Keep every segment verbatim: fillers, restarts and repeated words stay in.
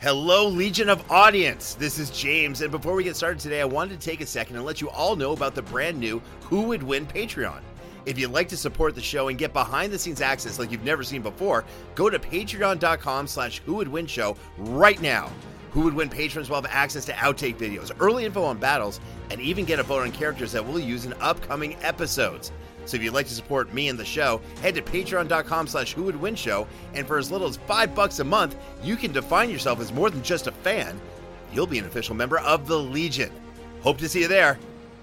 Hello, Legion of Audience. This is James, and before we get started today, I wanted to take a second and let you all know about the brand new Who Would Win Patreon. If you'd like to support the show and get behind-the-scenes access like you've never seen before, go to patreon.com slash Who Would Win Show right now. Who Would Win patrons will have access to outtake videos, early info on battles, and even get a vote on characters that we'll use in upcoming episodes. So if you'd like to support me and the show, head to patreon.com slash Who Would Win Show, and for as little as five bucks a month, you can define yourself as more than just a fan. You'll be an official member of the Legion. Hope to see you there.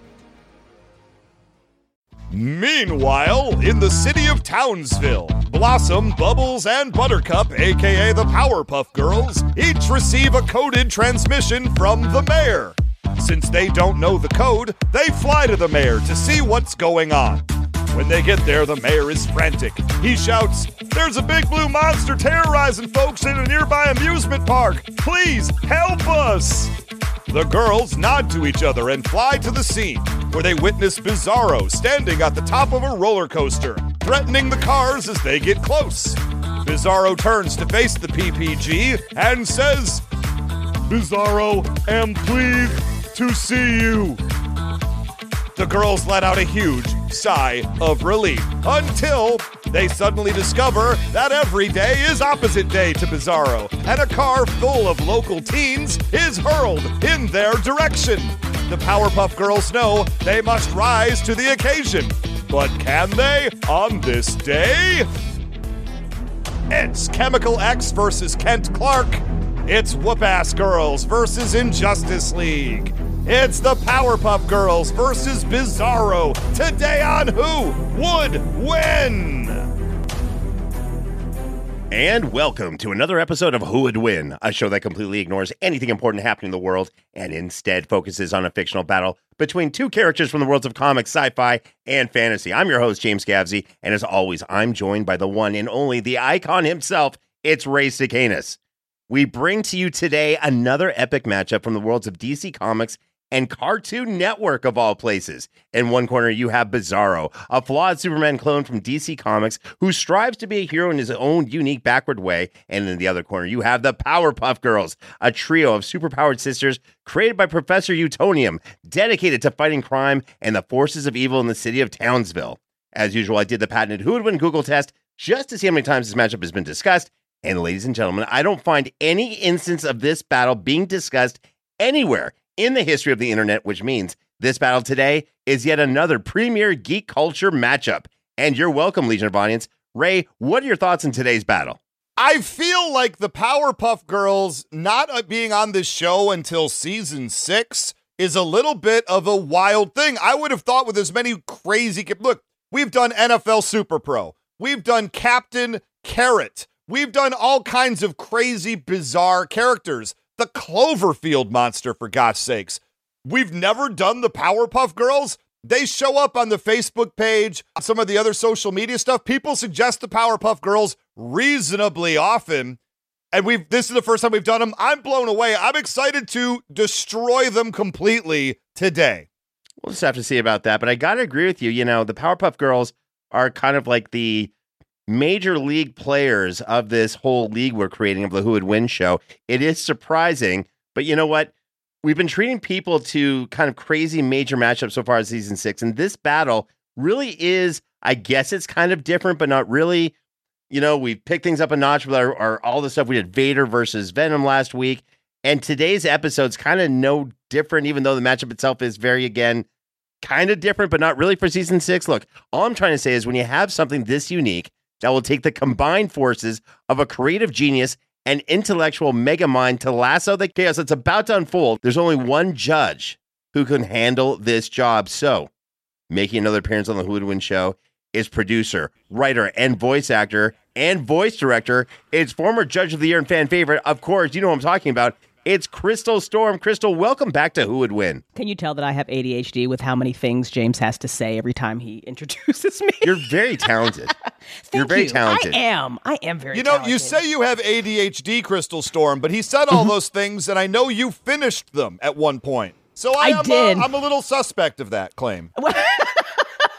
Meanwhile, in the city of Townsville, Blossom, Bubbles, and Buttercup, aka the Powerpuff Girls, each receive a coded transmission from the mayor. Since they don't know the code, they fly to the mayor to see what's going on. When they get there, the mayor is frantic. He shouts, "There's a big blue monster terrorizing folks in a nearby amusement park. Please help us!" The girls nod to each other and fly to the scene, where they witness Bizarro standing at the top of a roller coaster, threatening the cars as they get close. Bizarro turns to face the P P G and says, "Bizarro am pleased to see you." The girls let out a huge sigh of relief until they suddenly discover that every day is opposite day to Bizarro, and a car full of local teens is hurled in their direction. The Powerpuff Girls know they must rise to the occasion, but can they on this day? It's Chemical X versus Kent Clark. It's Whoop-Ass Girls versus Injustice League. It's the Powerpuff Girls versus Bizarro. Today on Who Would Win? And welcome to another episode of Who Would Win, a show that completely ignores anything important happening in the world and instead focuses on a fictional battle between two characters from the worlds of comics, sci-fi, and fantasy. I'm your host, James Gavsey, and as always, I'm joined by the one and only, the icon himself. It's Ray Sicanus. We bring to you today another epic matchup from the worlds of D C Comics and Cartoon Network, of all places. In one corner, you have Bizarro, a flawed Superman clone from D C Comics who strives to be a hero in his own unique backward way. And in the other corner, you have the Powerpuff Girls, a trio of superpowered sisters created by Professor Utonium, dedicated to fighting crime and the forces of evil in the city of Townsville. As usual, I did the patented Who Would Win Google test just to see how many times this matchup has been discussed. And ladies and gentlemen, I don't find any instance of this battle being discussed anywhere in the history of the internet, which means this battle today is yet another premier geek culture matchup. And you're welcome, Legion of Audience. Ray, what are your thoughts on today's battle? I feel like the Powerpuff Girls not being on this show until season six is a little bit of a wild thing. I would have thought with as many crazy... Look, we've done N F L Super Pro. We've done Captain Carrot. We've done all kinds of crazy, bizarre characters. The Cloverfield monster, for God's sakes. We've never done the Powerpuff Girls. They show up on the Facebook page, some of the other social media stuff. People suggest the Powerpuff Girls reasonably often. And we've this is the first time we've done them. I'm blown away. I'm excited to destroy them completely today. We'll just have to see about that. But I got to agree with you. You know, the Powerpuff Girls are kind of like the major league players of this whole league we're creating of the Who Would Win show. It is surprising, but you know what? We've been treating people to kind of crazy major matchups so far as season six, and this battle really is, I guess it's kind of different, but not really. You know, we've picked things up a notch with our, our all the stuff we did Vader versus Venom last week, and today's episode's kind of no different, even though the matchup itself is very, again, kind of different, but not really for season six. Look, all I'm trying to say is when you have something this unique that will take the combined forces of a creative genius and intellectual mega mind to lasso the chaos that's about to unfold, there's only one judge who can handle this job. So, making another appearance on the Who Would Win show is producer, writer, and voice actor, and voice director. It's former Judge of the Year and fan favorite. Of course, you know what I'm talking about. It's Crystal Storm. Crystal, welcome back to Who Would Win. Can you tell that I have A D H D with how many things James has to say every time he introduces me? You're very talented. You're very you. talented. I am. I am very You know, talented. you say you have A D H D, Crystal Storm, but he said all those things, and I know you finished them at one point. So I, I am, did. Uh, I'm a little suspect of that claim.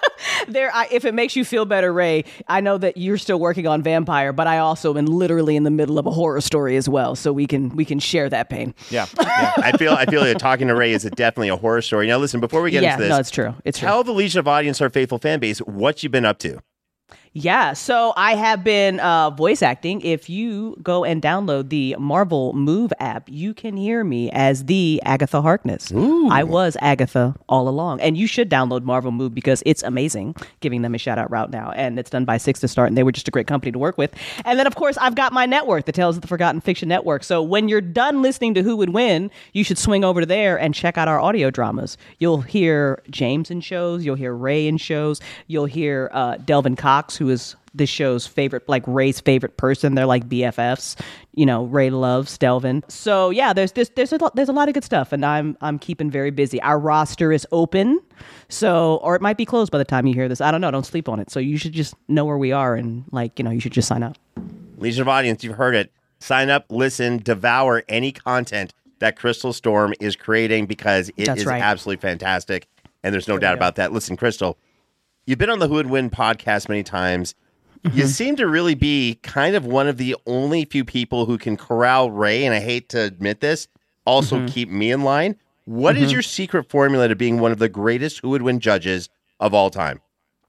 there, I, if it makes you feel better, Ray, I know that you're still working on Vampire, but I also am literally in the middle of a horror story as well, so we can we can share that pain. Yeah, yeah. I feel I feel like talking to Ray is a, definitely a horror story. Now, listen, before we get yeah, into this, no, it's true. It's tell true. the Legion of Audience, our faithful fan base, what you've been up to. Yeah, so I have been uh, voice acting. If you go and download the Marvel Move app, you can hear me as the Agatha Harkness. Ooh. I was Agatha all along. And you should download Marvel Move because it's amazing, giving them a shout-out right now. And it's done by Six to Start, and they were just a great company to work with. And then, of course, I've got my network, the Tales of the Forgotten Fiction Network. So when you're done listening to Who Would Win, you should swing over to there and check out our audio dramas. You'll hear James in shows. You'll hear Ray in shows. You'll hear uh, Delvin Cox, who is this show's favorite, like Ray's favorite person. They're like B F Fs. You know, Ray loves Delvin. So yeah, there's this, there's a lot, there's a lot of good stuff, and I'm I'm keeping very busy. Our roster is open, so or it might be closed by the time you hear this. I don't know. Don't sleep on it. So you should just know where we are, and like you know, you should just sign up. Legion of Audience, you've heard it. Sign up, listen, devour any content that Crystal Storm is creating because it That's is right. absolutely fantastic, and there's no There doubt we go. about that. Listen, Crystal, you've been on the Who Would Win podcast many times. Mm-hmm. You seem to really be kind of one of the only few people who can corral Ray, and I hate to admit this, also Mm-hmm. keep me in line. What is your secret formula to being one of the greatest Who Would Win judges of all time?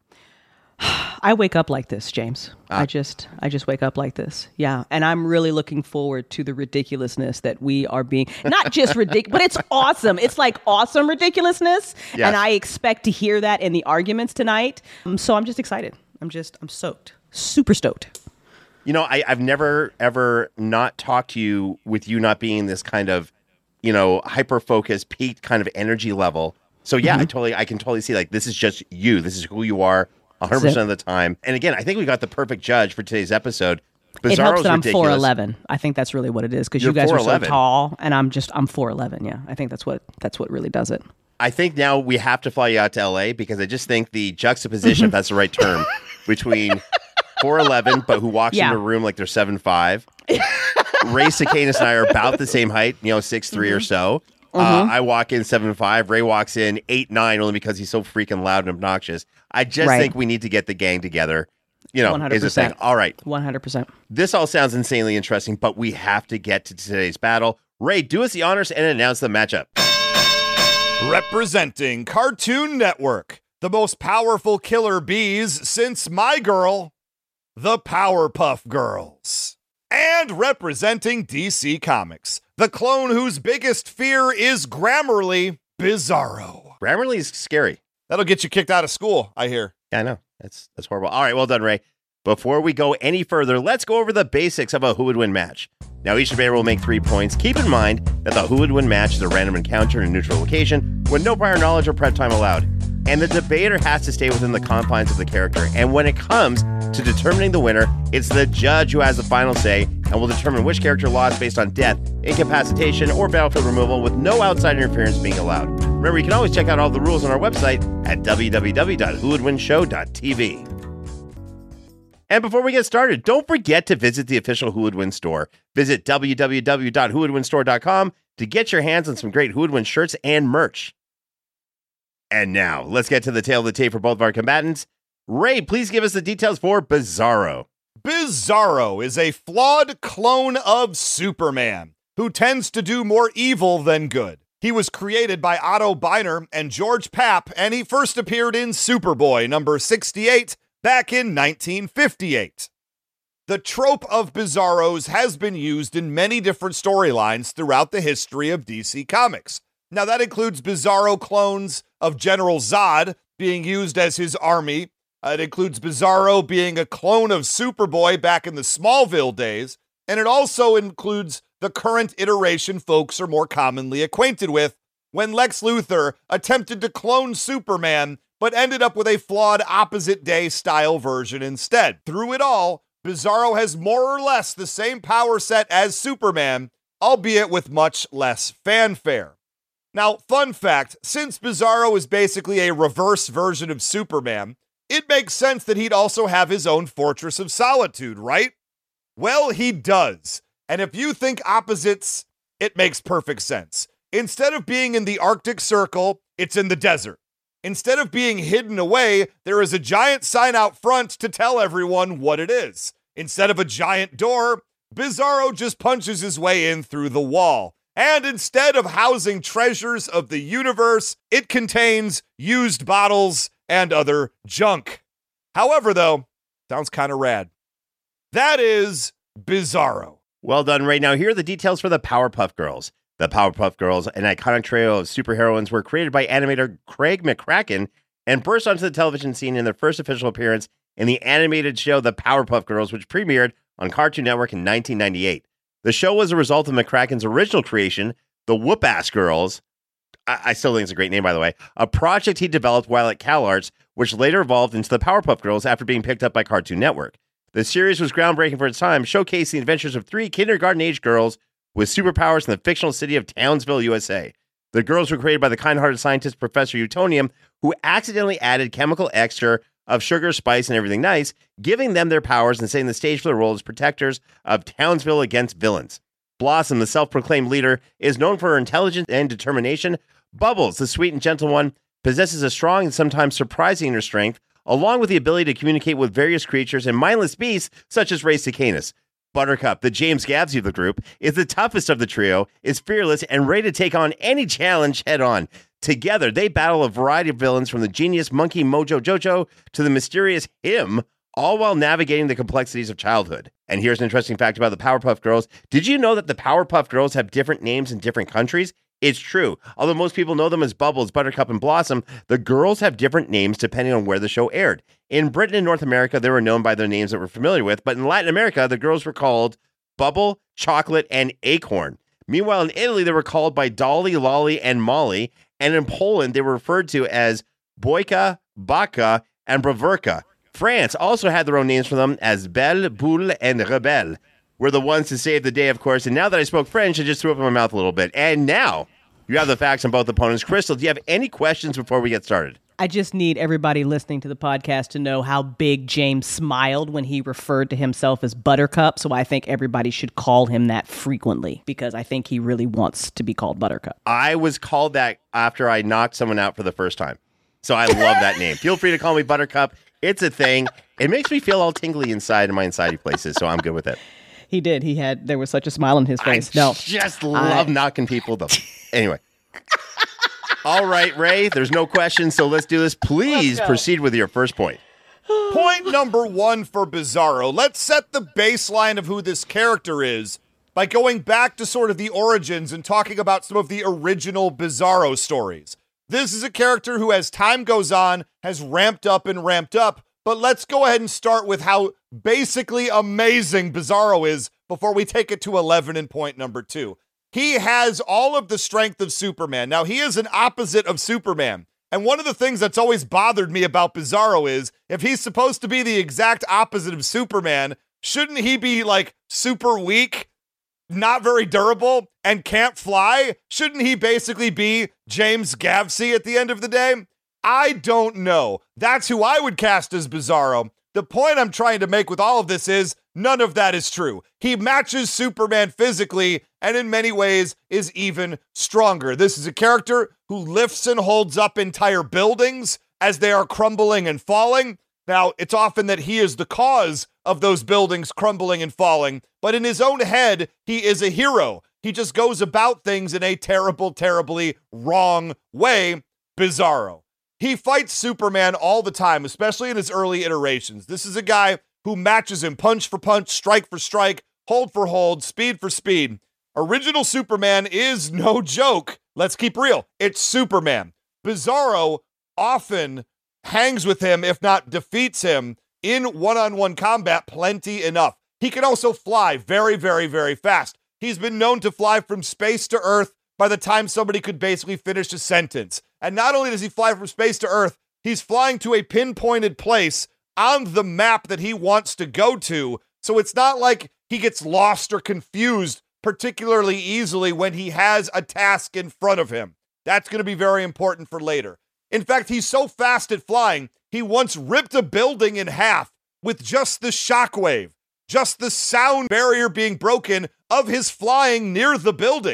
I wake up like this, James. Ah. I just I just wake up like this. Yeah. And I'm really looking forward to the ridiculousness that we are being, not just ridiculous, but it's awesome. It's like awesome ridiculousness. Yes. And I expect to hear that in the arguments tonight. Um, so I'm just excited. I'm just, I'm soaked. Super stoked. You know, I, I've never, ever not talked to you with you not being this kind of, you know, hyper-focused, peaked kind of energy level. So, yeah, I totally, I can totally see, like, this is just you. This is who you are one hundred percent of the time. And again, I think we got the perfect judge for today's episode. Bizarro's It helps that I'm ridiculous. four eleven. I think that's really what it is because you You're guys are so four eleven. tall and I'm just, I'm four eleven. Yeah. I think that's what, that's what really does it. I think now we have to fly you out to L A because I just think the juxtaposition, if that's the right term, between four eleven, but who walks Yeah. into a room like they're seven five. Ray Cicanis and I are about the same height, you know, six three or so. Uh, I walk in seven five. Ray walks in eight nine only because he's so freaking loud and obnoxious. I just Right. think we need to get the gang together. You know, one hundred is a thing. percent. All right. one hundred percent. This all sounds insanely interesting, but we have to get to today's battle. Ray, do us the honors and announce the matchup. Representing Cartoon Network, the most powerful killer bees since My Girl, the Powerpuff Girls. And representing D C Comics, the clone whose biggest fear is Grammarly, Bizarro. Grammarly is scary. That'll get you kicked out of school, I hear. Yeah, I know. That's that's horrible. All right, well done, Ray. Before we go any further, let's go over the basics of a Who Would Win match. Now, each debater will make three points. Keep in mind that the Who Would Win match is a random encounter in a neutral location with no prior knowledge or prep time allowed. And the debater has to stay within the confines of the character. And when it comes to determining the winner, it's the judge who has the final say and will determine which character lost based on death, incapacitation, or battlefield removal with no outside interference being allowed. Remember, you can always check out all the rules on our website at w w w dot who would win show dot t v. And before we get started, don't forget to visit the official Who Would Win store. Visit w w w dot who would win store dot com to get your hands on some great Who Would Win shirts and merch. And now, let's get to the tail of the tape for both of our combatants. Ray, please give us the details for Bizarro. Bizarro is a flawed clone of Superman who tends to do more evil than good. He was created by Otto Biner and George Papp, and he first appeared in Superboy number sixty-eight back in nineteen fifty-eight. The trope of Bizarros has been used in many different storylines throughout the history of D C Comics. Now, that includes Bizarro clones of General Zod being used as his army. Uh, it includes Bizarro being a clone of Superboy back in the Smallville days. And it also includes the current iteration folks are more commonly acquainted with, when Lex Luthor attempted to clone Superman, but ended up with a flawed opposite day style version instead. Through it all, Bizarro has more or less the same power set as Superman, albeit with much less fanfare. Now, fun fact, since Bizarro is basically a reverse version of Superman, it makes sense that he'd also have his own Fortress of Solitude, right? Well, he does. And if you think opposites, it makes perfect sense. Instead of being in the Arctic Circle, it's in the desert. Instead of being hidden away, there is a giant sign out front to tell everyone what it is. Instead of a giant door, Bizarro just punches his way in through the wall. And instead of housing treasures of the universe, it contains used bottles and other junk. However, though, sounds kind of rad. That is Bizarro. Well done, Ray. Now, here are the details for the Powerpuff Girls. The Powerpuff Girls, an iconic trio of superheroines, were created by animator Craig McCracken and burst onto the television scene in their first official appearance in the animated show The Powerpuff Girls, which premiered on Cartoon Network in nineteen ninety-eight. The show was a result of McCracken's original creation, the Whoop-Ass Girls. I, I still think it's a great name, by the way. A project he developed while at CalArts, which later evolved into the Powerpuff Girls after being picked up by Cartoon Network. The series was groundbreaking for its time, showcasing the adventures of three kindergarten-age girls with superpowers in the fictional city of Townsville, U S A. The girls were created by the kind-hearted scientist Professor Utonium, who accidentally added chemical extra of sugar, spice, and everything nice, giving them their powers and setting the stage for their role as protectors of Townsville against villains. Blossom, the self-proclaimed leader, is known for her intelligence and determination. Bubbles, the sweet and gentle one, possesses a strong and sometimes surprising inner strength, along with the ability to communicate with various creatures and mindless beasts such as Ray Cicanus. Buttercup, the James Gavsey of the group, is the toughest of the trio, is fearless, and ready to take on any challenge head-on. Together, they battle a variety of villains from the genius Monkey Mojo Jojo to the mysterious Him, all while navigating the complexities of childhood. And here's an interesting fact about the Powerpuff Girls. Did you know that the Powerpuff Girls have different names in different countries? It's true. Although most people know them as Bubbles, Buttercup, and Blossom, the girls have different names depending on where the show aired. In Britain and North America, they were known by their names that we're familiar with, but in Latin America, the girls were called Bubble, Chocolate, and Acorn. Meanwhile, in Italy, they were called by Dolly, Lolly, and Molly, and in Poland, they were referred to as Bojka, Baka, and Braverka. France also had their own names for them as Belle, Boule, and Rebelle. We're the ones to save the day, of course, and now that I spoke French, I just threw up in my mouth a little bit. And now, you have the facts on both opponents. Crystal, do you have any questions before we get started? I just need everybody listening to the podcast to know how big James smiled when he referred to himself as Buttercup, so I think everybody should call him that frequently, because I think he really wants to be called Buttercup. I was called that after I knocked someone out for the first time, so I love that name. Feel free to call me Buttercup. It's a thing. It makes me feel all tingly inside in my inside places, so I'm good with it. He did. He had, there was such a smile on his face. I no, just love I... knocking people though. Anyway. All right, Ray, there's no question, so let's do this. Please proceed with your first point. Point number one for Bizarro. Let's set the baseline of who this character is by going back to sort of the origins and talking about some of the original Bizarro stories. This is a character who, as time goes on, has ramped up and ramped up, but let's go ahead and start with how basically amazing Bizarro is before we take it to eleven in point number two. He has all of the strength of Superman. Now, he is an opposite of Superman. And one of the things that's always bothered me about Bizarro is, if he's supposed to be the exact opposite of Superman, shouldn't he be, like, super weak, not very durable, and can't fly? Shouldn't he basically be James Gavsey at the end of the day? I don't know. That's who I would cast as Bizarro. The point I'm trying to make with all of this is, none of that is true. He matches Superman physically, and in many ways is even stronger. This is a character who lifts and holds up entire buildings as they are crumbling and falling. Now, it's often that he is the cause of those buildings crumbling and falling, but in his own head, he is a hero. He just goes about things in a terrible, terribly wrong way. Bizarro. He fights Superman all the time, especially in his early iterations. This is a guy who matches him punch for punch, strike for strike, hold for hold, speed for speed. Original Superman is no joke. Let's keep real. It's Superman. Bizarro often hangs with him, if not defeats him, in one-on-one combat plenty enough. He can also fly very, very, very fast. He's been known to fly from space to Earth by the time somebody could basically finish a sentence. And not only does he fly from space to Earth, he's flying to a pinpointed place on the map that he wants to go to. So it's not like he gets lost or confused particularly easily when he has a task in front of him. That's going to be very important for later. In fact, he's so fast at flying, he once ripped a building in half with just the shockwave, just the sound barrier being broken of his flying near the building.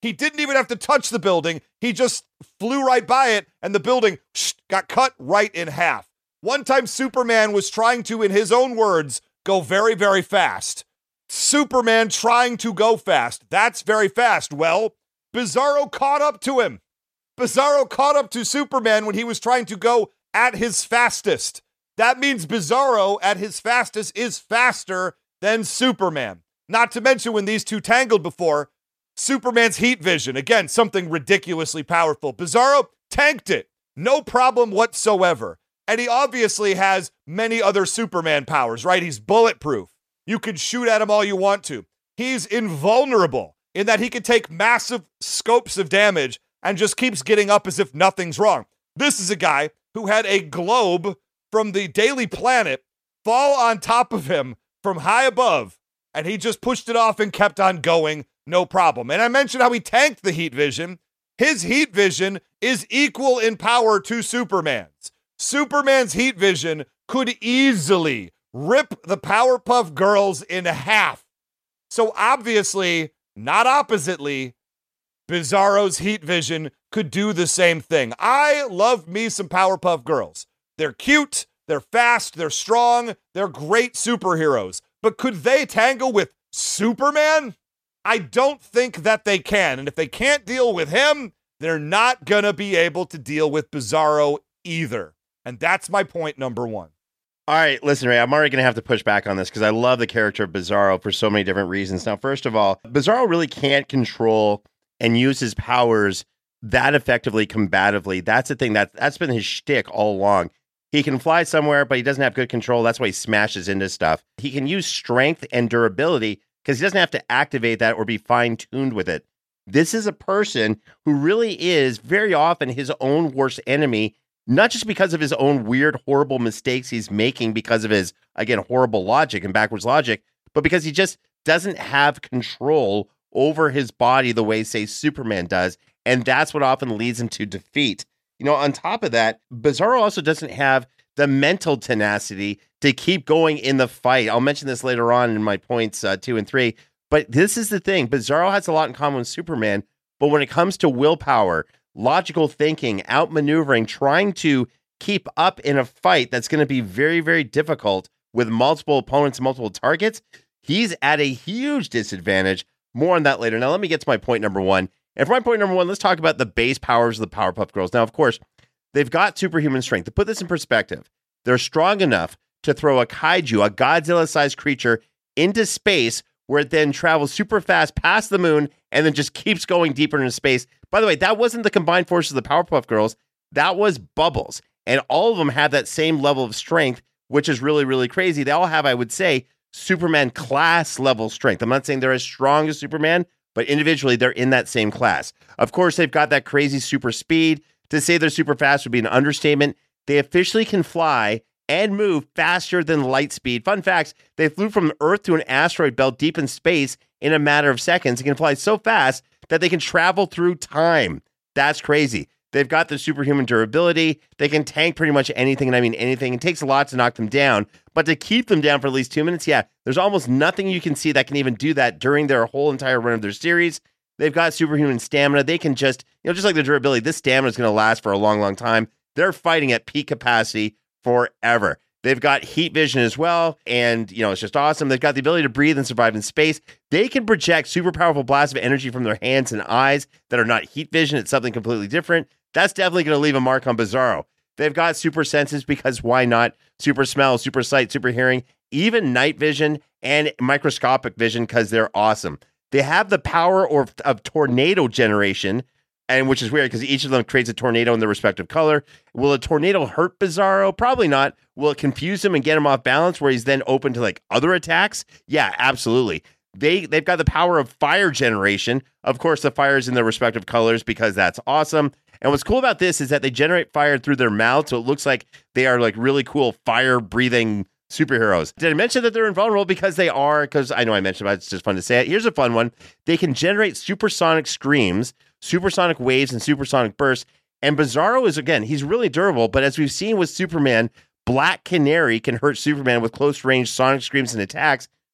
He didn't even have to touch the building. He just flew right by it, and the building got cut right in half. One time Superman was trying to, in his own words, go very, very fast. Superman trying to go fast. That's very fast. Well, Bizarro caught up to him. Bizarro caught up to Superman when he was trying to go at his fastest. That means Bizarro at his fastest is faster than Superman. Not to mention when these two tangled before, Superman's heat vision, again, something ridiculously powerful. Bizarro tanked it. No problem whatsoever. And he obviously has many other Superman powers, right? He's bulletproof. You can shoot at him all you want to. He's invulnerable in that he can take massive scopes of damage and just keeps getting up as if nothing's wrong. This is a guy who had a globe from the Daily Planet fall on top of him from high above, and he just pushed it off and kept on going, no problem. And I mentioned how he tanked the heat vision. His heat vision is equal in power to Superman's. Superman's heat vision could easily rip the Powerpuff Girls in half. So obviously, not oppositely, Bizarro's heat vision could do the same thing. I love me some Powerpuff Girls. They're cute, they're fast, they're strong, they're great superheroes. But could they tangle with Superman? I don't think that they can. And if they can't deal with him, they're not going to be able to deal with Bizarro either. And that's my point number one. All right, listen, Ray, I'm already going to have to push back on this because I love the character of Bizarro for so many different reasons. Now, first of all, Bizarro really can't control and use his powers that effectively, combatively. That's the thing. That, that's been his shtick all along. He can fly somewhere, but he doesn't have good control. That's why he smashes into stuff. He can use strength and durability because he doesn't have to activate that or be fine-tuned with it. This is a person who really is very often his own worst enemy, not just because of his own weird, horrible mistakes he's making because of his, again, horrible logic and backwards logic, but because he just doesn't have control over his body the way, say, Superman does, and that's what often leads him to defeat. You know, on top of that, Bizarro also doesn't have the mental tenacity to keep going in the fight. I'll mention this later on in my points uh, two and three, but this is the thing. Bizarro has a lot in common with Superman, but when it comes to willpower, logical thinking, outmaneuvering, trying to keep up in a fight that's going to be very, very difficult with multiple opponents, multiple targets, he's at a huge disadvantage. More on that later. Now, let me get to my point number one. And for my point number one, let's talk about the base powers of the Powerpuff Girls. Now, of course, they've got superhuman strength. To put this in perspective, they're strong enough to throw a kaiju, a Godzilla-sized creature, into space where it then travels super fast past the moon and then just keeps going deeper into space. By the way, that wasn't the combined forces of the Powerpuff Girls. That was Bubbles. And all of them have that same level of strength, which is really, really crazy. They all have, I would say, Superman class level strength. I'm not saying they're as strong as Superman, but individually, they're in that same class. Of course, they've got that crazy super speed. To say they're super fast would be an understatement. They officially can fly and move faster than light speed. Fun facts, they flew from Earth to an asteroid belt deep in space in a matter of seconds. They can fly so fast that they can travel through time. That's crazy. They've got the superhuman durability. They can tank pretty much anything, and I mean anything. It takes a lot to knock them down, but to keep them down for at least two minutes, yeah, there's almost nothing you can see that can even do that during their whole entire run of their series. They've got superhuman stamina. They can just, you know, just like the durability, this stamina is going to last for a long, long time. They're fighting at peak capacity forever. They've got heat vision as well, and, you know, it's just awesome. They've got the ability to breathe and survive in space. They can project super powerful blasts of energy from their hands and eyes that are not heat vision. It's something completely different. That's definitely going to leave a mark on Bizarro. They've got super senses because why not? Super smell, super sight, super hearing, even night vision and microscopic vision because they're awesome. They have the power or of tornado generation, and which is weird because each of them creates a tornado in their respective color. Will a tornado hurt Bizarro? Probably not. Will it confuse him and get him off balance where he's then open to like other attacks? Yeah, absolutely. They, they've got the power of fire generation. Of course, the fire is in their respective colors because that's awesome. And what's cool about this is that they generate fire through their mouth, so it looks like they are like really cool fire-breathing superheroes. Did I mention that they're invulnerable? Because they are, because I know I mentioned about it, it's just fun to say it. Here's a fun one. They can generate supersonic screams, supersonic waves, and supersonic bursts. And Bizarro is, again, he's really durable, but as we've seen with Superman, Black Canary can hurt Superman with close-range sonic screams and attacks.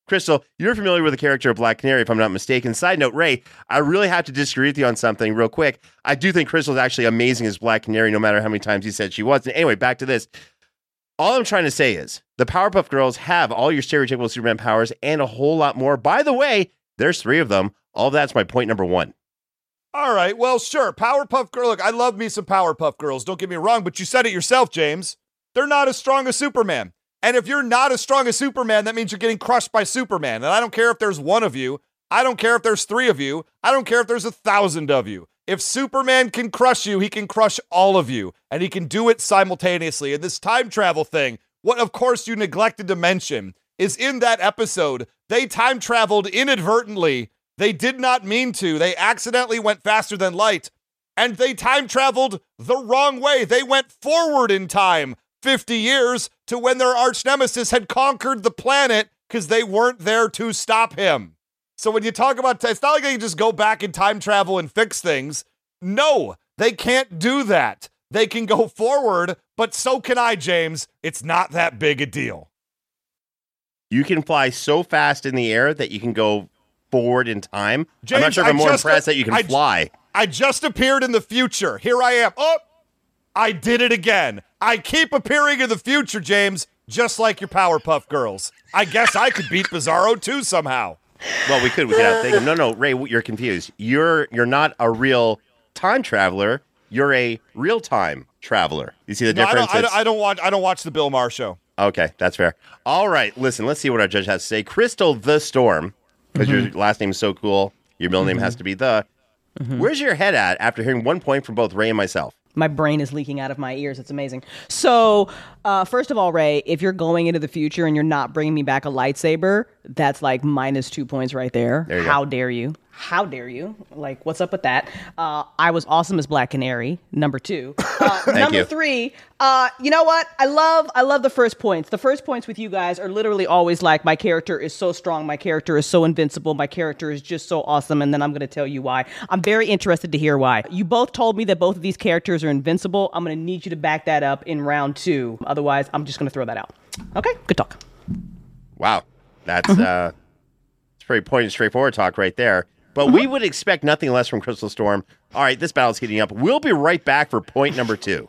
Crystal, you're familiar with the character of Black Canary, if I'm not mistaken. Side note, Ray, I really have to disagree with you on something real quick. I do think Crystal's actually amazing as Black Canary, no matter how many times you said she wasn't. Anyway, back to this. All I'm trying to say is the Powerpuff Girls have all your stereotypical Superman powers and a whole lot more. By the way, there's three of them. All of that's my point number one. All right, well, sure. Powerpuff Girl. Look, I love me some Powerpuff Girls. Don't get me wrong, but you said it yourself, James. They're not as strong as Superman. And if you're not as strong as Superman, that means you're getting crushed by Superman. And I don't care if there's one of you. I don't care if there's three of you. I don't care if there's a thousand of you. If Superman can crush you, he can crush all of you. And he can do it simultaneously. And this time travel thing, what of course you neglected to mention, is in that episode, they time traveled inadvertently. They did not mean to. They accidentally went faster than light. And they time traveled the wrong way. They went forward in time fifty years to when their arch nemesis had conquered the planet because they weren't there to stop him. So when you talk about, t- it's not like they can just go back in time travel and fix things. No, they can't do that. They can go forward, but so can I, James. It's not that big a deal. You can fly so fast in the air that you can go forward in time. James, I'm not sure if I'm I more just, impressed that you can I, fly. I just appeared in the future. Here I am. Oh, I did it again. I keep appearing in the future, James, just like your Powerpuff Girls. I guess I could beat Bizarro too somehow. Well, we could. We could outthink him. No, no, Ray, you're confused. You're you're not a real time traveler. You're a real time traveler. You see the No, I difference? don't, I, don't, I don't watch. I don't watch the Bill Maher show. Okay, that's fair. All right, listen. Let's see what our judge has to say. Crystal the Storm, because mm-hmm. your last name is so cool. Your middle mm-hmm. name has to be the. Mm-hmm. Where's your head at after hearing one point from both Ray and myself? My brain is leaking out of my ears. It's amazing. So, uh, first of all, Ray, if you're going into the future and you're not bringing me back a lightsaber, that's like minus two points right there. there How go. dare you? How dare you? Like, what's up with that? Uh, I was awesome as Black Canary, number two. Uh, number you. three, uh, you know what? I love I love the first points. The first points with you guys are literally always like, my character is so strong, my character is so invincible, my character is just so awesome, and then I'm going to tell you why. I'm very interested to hear why. You both told me that both of these characters are invincible. I'm going to need you to back that up in round two. Otherwise, I'm just going to throw that out. Okay? Good talk. Wow. That's Mm-hmm. uh, it's pretty pointed, straightforward talk right there. But Mm-hmm. we would expect nothing less from Crystal Storm. All right, this battle's heating up. We'll be right back for point number two.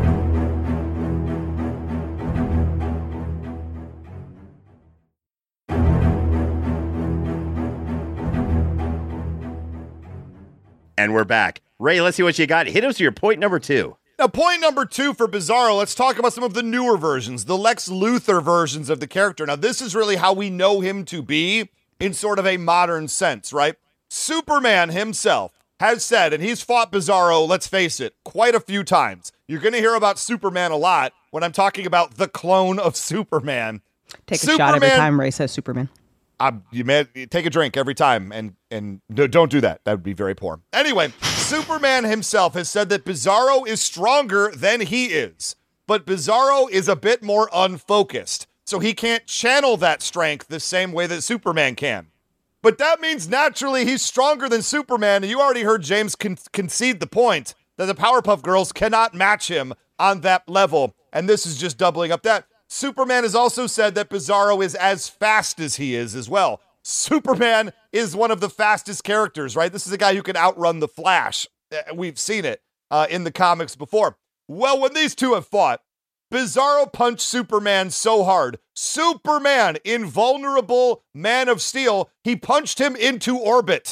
And we're back. Ray, let's see what you got. Hit us with your point number two. Now, point number two for Bizarro, let's talk about some of the newer versions, the Lex Luthor versions of the character. Now, this is really how we know him to be in sort of a modern sense, right? Superman himself has said, and he's fought Bizarro, let's face it, quite a few times. You're going to hear about Superman a lot when I'm talking about the clone of Superman. Take a Superman, shot every time Ray says Superman. Uh, you may take a drink every time, and and no, don't do that. That would be very poor. Anyway, Superman himself has said that Bizarro is stronger than he is, but Bizarro is a bit more unfocused, so he can't channel that strength the same way that Superman can. But that means naturally he's stronger than Superman, and you already heard James con- concede the point that the Powerpuff Girls cannot match him on that level, and this is just doubling up that. Superman has also said that Bizarro is as fast as he is as well. Superman is one of the fastest characters, right? This is a guy who can outrun the Flash. We've seen it uh, in the comics before. Well, when these two have fought, Bizarro punched Superman so hard. Superman, invulnerable Man of Steel, he punched him into orbit.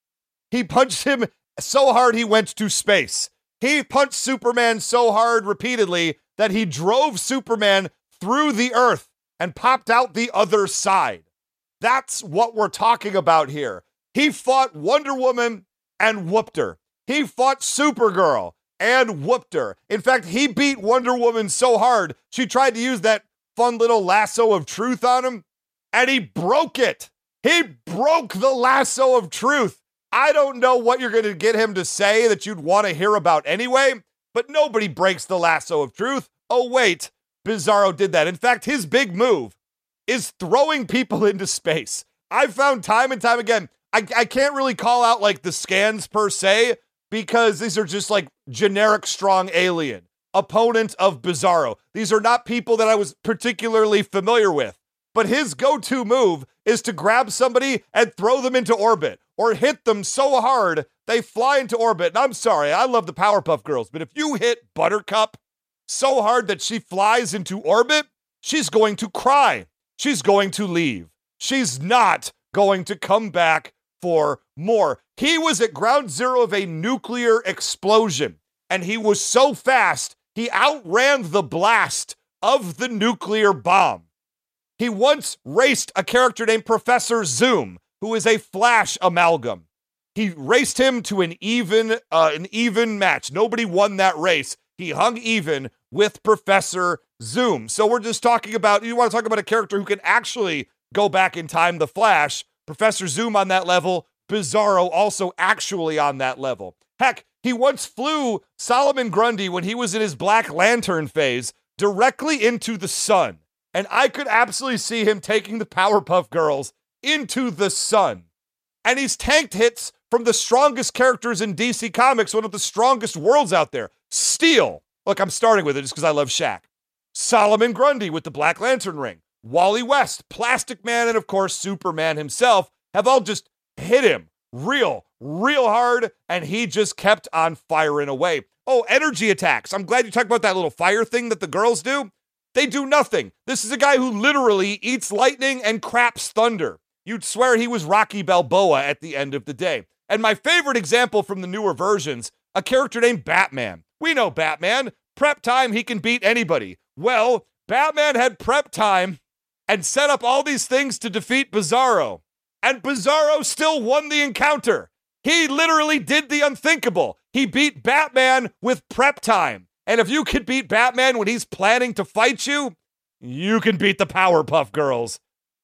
He punched him so hard he went to space. He punched Superman so hard repeatedly that he drove Superman through the earth and popped out the other side. That's what we're talking about here. He fought Wonder Woman and whooped her. He fought Supergirl and whooped her. In fact, he beat Wonder Woman so hard, she tried to use that fun little lasso of truth on him, and he broke it. He broke the lasso of truth. I don't know what you're going to get him to say that you'd want to hear about anyway, but nobody breaks the lasso of truth. Oh, wait. Bizarro did that. In fact, his big move is throwing people into space. I've found time and time again, I, I can't really call out like the scans per se, because these are just like generic strong alien, opponent of Bizarro. These are not people that I was particularly familiar with. but his go-to move is to grab somebody and throw them into orbit or hit them so hard they fly into orbit. And I'm sorry, I love the Powerpuff Girls, but if you hit Buttercup so hard that she flies into orbit, she's going to cry. She's going to leave. She's not going to come back for more. He was at ground zero of a nuclear explosion, and he was so fast, he outran the blast of the nuclear bomb. He once raced a character named Professor Zoom, who is a Flash amalgam. He raced him to an even, uh, an even match. Nobody won that race. He hung even with Professor Zoom. So we're just talking about, you want to talk about a character who can actually go back in time, the Flash. Professor Zoom on that level, Bizarro also actually on that level. Heck, he once flew Solomon Grundy when he was in his Black Lantern phase directly into the sun. And I could absolutely see him taking the Powerpuff Girls into the sun. And he's tanked hits from the strongest characters in D C Comics, one of the strongest worlds out there. Steel. Look, I'm starting with it just because I love Shaq. Solomon Grundy with the Black Lantern ring. Wally West, Plastic Man, and of course Superman himself have all just hit him real, real hard, and he just kept on firing away. Oh, energy attacks. I'm glad you talked about that little fire thing that the girls do. They do nothing. This is a guy who literally eats lightning and craps thunder. You'd swear he was Rocky Balboa at the end of the day. And my favorite example from the newer versions, a character named Batman. We know Batman. Prep time, he can beat anybody. Well, Batman had prep time and set up all these things to defeat Bizarro. And Bizarro still won the encounter. He literally did the unthinkable. He beat Batman with prep time. And if you can beat Batman when he's planning to fight you, you can beat the Powerpuff Girls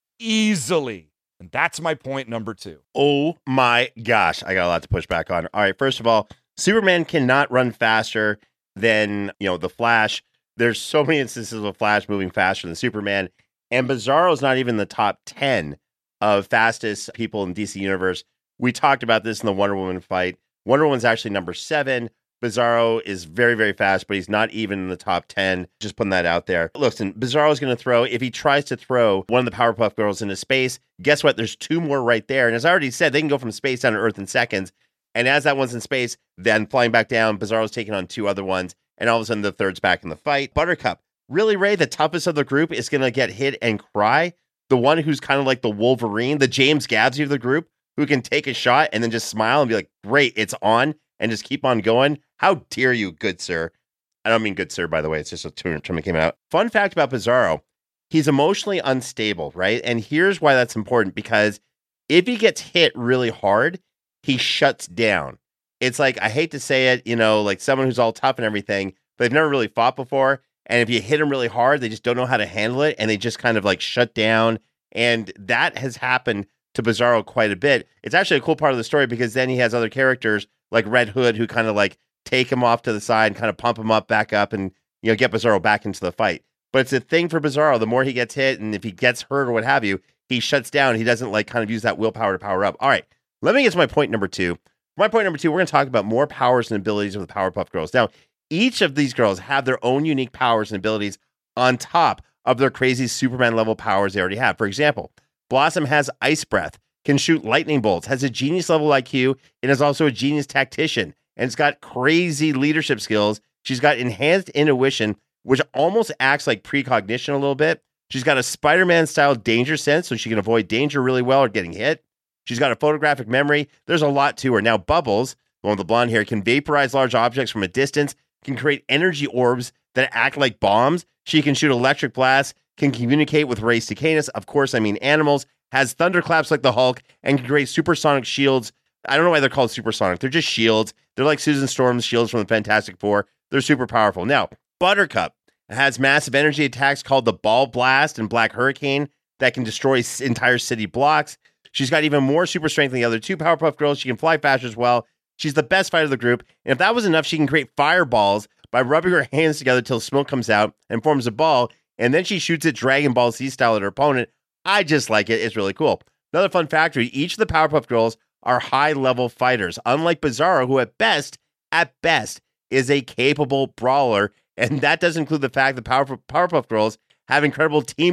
easily. And that's my point number two. Oh my gosh, I got a lot to push back on. All right, first of all, Superman cannot run faster than, you know, the Flash. There's so many instances of Flash moving faster than Superman. And Bizarro's not even in the top ten of fastest people in D C Universe. We talked about this in the Wonder Woman fight. Wonder Woman's actually number seven. Bizarro is very, very fast, but he's not even in the top ten. Just putting that out there. Listen, Bizarro's going to throw, if he tries to throw one of the Powerpuff Girls into space, guess what? There's two more right there. And as I already said, they can go from space down to Earth in seconds. And as that one's in space, then flying back down, Bizarro's taking on two other ones. And all of a sudden, the third's back in the fight. Buttercup. Really, Ray, the toughest of the group is going to get hit and cry? The one who's kind of like the Wolverine, the James Gadsby of the group, who can take a shot and then just smile and be like, great, it's on, and just keep on going? How dare you, good sir? I don't mean good sir, by the way. It's just a term that came out. Fun fact about Bizarro, he's emotionally unstable, right? And here's why that's important, because if he gets hit really hard, he shuts down. It's like, I hate to say it, you know, like someone who's all tough and everything, but they've never really fought before. And if you hit them really hard, they just don't know how to handle it. And they just kind of like shut down. And that has happened to Bizarro quite a bit. It's actually a cool part of the story, because then he has other characters like Red Hood who kind of like take him off to the side and kind of pump him up, back up, and, you know, get Bizarro back into the fight. But it's a thing for Bizarro. The more he gets hit, and if he gets hurt or what have you, he shuts down. He doesn't like kind of use that willpower to power up. All right, let me get to my point number two. For my point number two, we're going to talk about more powers and abilities of the Powerpuff Girls. Now, each of these girls have their own unique powers and abilities on top of their crazy Superman level powers they already have. For example, Blossom has ice breath, can shoot lightning bolts, has a genius level I Q, and is also a genius tactician. And it's got crazy leadership skills. She's got enhanced intuition, which almost acts like precognition a little bit. She's got a Spider-Man style danger sense, so she can avoid danger really well or getting hit. She's got a photographic memory. There's a lot to her. Now, Bubbles, the one with the blonde hair, can vaporize large objects from a distance, can create energy orbs that act like bombs. She can shoot electric blasts, can communicate with Ray Cicanus, of course, I mean animals, has thunderclaps like the Hulk, and can create supersonic shields. I don't know why they're called supersonic. They're just shields. They're like Susan Storm's shields from the Fantastic Four. They're super powerful. Now, Buttercup has massive energy attacks called the Ball Blast and Black Hurricane that can destroy entire city blocks. She's got even more super strength than the other two Powerpuff Girls. She can fly faster as well. She's the best fighter of the group. And if that was enough, she can create fireballs by rubbing her hands together till smoke comes out and forms a ball. And then she shoots it Dragon Ball Z style at her opponent. I just like it. It's really cool. Another fun fact, each of the Powerpuff Girls are high-level fighters, unlike Bizarro, who at best, at best, is a capable brawler. And that does include the fact that Powerpuff, Powerpuff Girls have incredible teamwork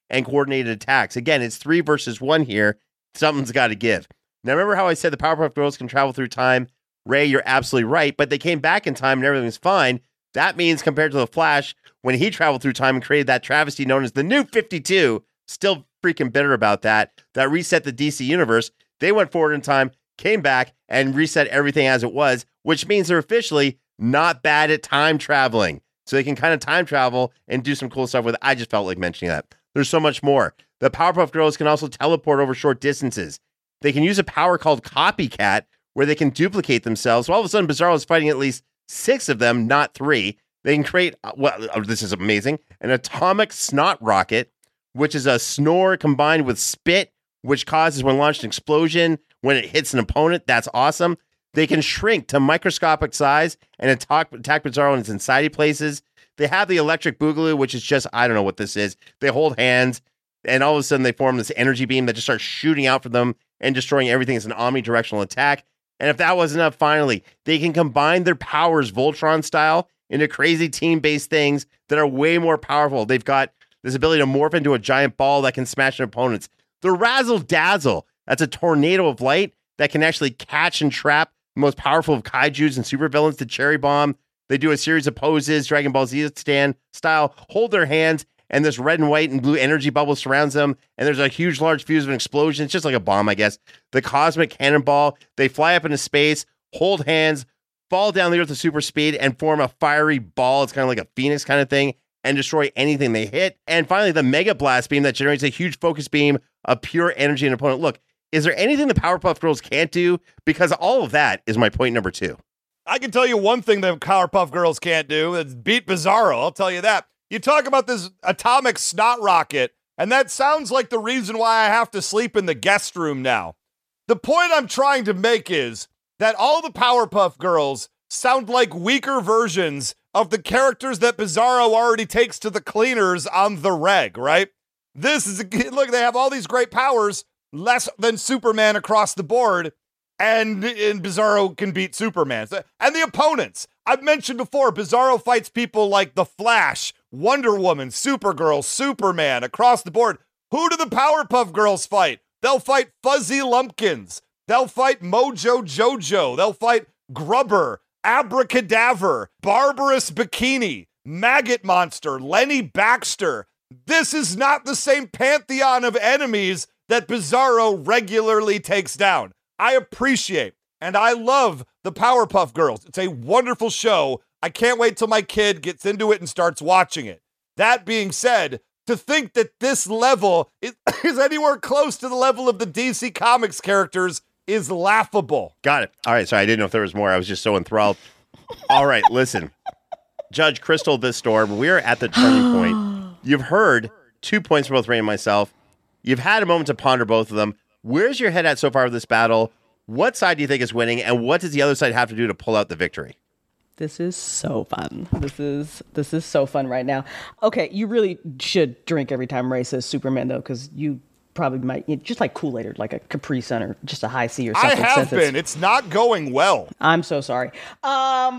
and coordinated attacks. Again, it's three versus one here. Something's got to give. Now, remember how I said the Powerpuff Girls can travel through time? Ray, you're absolutely right, but they came back in time and everything was fine. That means compared to the Flash, when he traveled through time and created that travesty known as the New fifty-two, still freaking bitter about that, that reset the D C universe. They went forward in time, came back, and reset everything as it was, which means they're officially not bad at time traveling. So they can kind of time travel and do some cool stuff with it. I just felt like mentioning that. There's so much more. The Powerpuff Girls can also teleport over short distances. They can use a power called Copycat, where they can duplicate themselves. So all of a sudden, Bizarro is fighting at least six of them, not three. They can create, well, this is amazing, an atomic snot rocket, which is a snore combined with spit, which causes, when launched, an explosion when it hits an opponent. That's awesome. They can shrink to microscopic size and attack, attack Bizarro in its inside places. They have the electric boogaloo, which is just, I don't know what this is. They hold hands, and all of a sudden they form this energy beam that just starts shooting out from them and destroying everything. It's an omnidirectional attack. And if that wasn't enough, finally, they can combine their powers Voltron style into crazy team-based things that are way more powerful. They've got this ability to morph into a giant ball that can smash their opponents. The Razzle Dazzle, that's a tornado of light that can actually catch and trap the most powerful of kaijus and supervillains. The Cherry Bomb. They do a series of poses, Dragon Ball Z stand style, hold their hands, and this red and white and blue energy bubble surrounds them, and there's a huge, large fuse of an explosion. It's just like a bomb, I guess. The Cosmic Cannonball. They fly up into space, hold hands, fall down the earth with super speed, and form a fiery ball. It's kind of like a phoenix kind of thing, and destroy anything they hit. And finally, the Mega Blast Beam that generates a huge focus beam of pure energy in an opponent. Look, is there anything the Powerpuff Girls can't do? Because all of that is my point number two. I can tell you one thing the Powerpuff Girls can't do. It's beat Bizarro, I'll tell you that. You talk about this atomic snot rocket, and that sounds like the reason why I have to sleep in the guest room now. The point I'm trying to make is that all the Powerpuff Girls sound like weaker versions of the characters that Bizarro already takes to the cleaners on the reg, right? This is, a, look, they have all these great powers, less than Superman across the board, and, and Bizarro can beat Superman. And the opponents, I've mentioned before, Bizarro fights people like The Flash, Wonder Woman, Supergirl, Superman, across the board. Who do the Powerpuff Girls fight? They'll fight Fuzzy Lumpkins. They'll fight Mojo Jojo. They'll fight Grubber, Abracadaver, Barbarous Bikini, Maggot Monster, Lenny Baxter. This is not the same pantheon of enemies that Bizarro regularly takes down. I appreciate and I love the Powerpuff Girls. It's a wonderful show. I can't wait till my kid gets into it and starts watching it. That being said, to think that this level is, is anywhere close to the level of the D C Comics characters is laughable. Got it. All right, sorry, I didn't know if there was more. I was just so enthralled. All right, listen. Judge Crystal, this storm, we're at the turning point. You've heard two points from both Ray and myself. You've had a moment to ponder both of them. Where's your head at so far with this battle? What side do you think is winning, and what does the other side have to do to pull out the victory? This is so fun. This is this is so fun right now. Okay, you really should drink every time Ray says Superman, though, because you probably might, you know, just like Kool-Aid or like a Capri Sun or just a high C or something. I have been. It's, it's not going well. I'm so sorry. Um,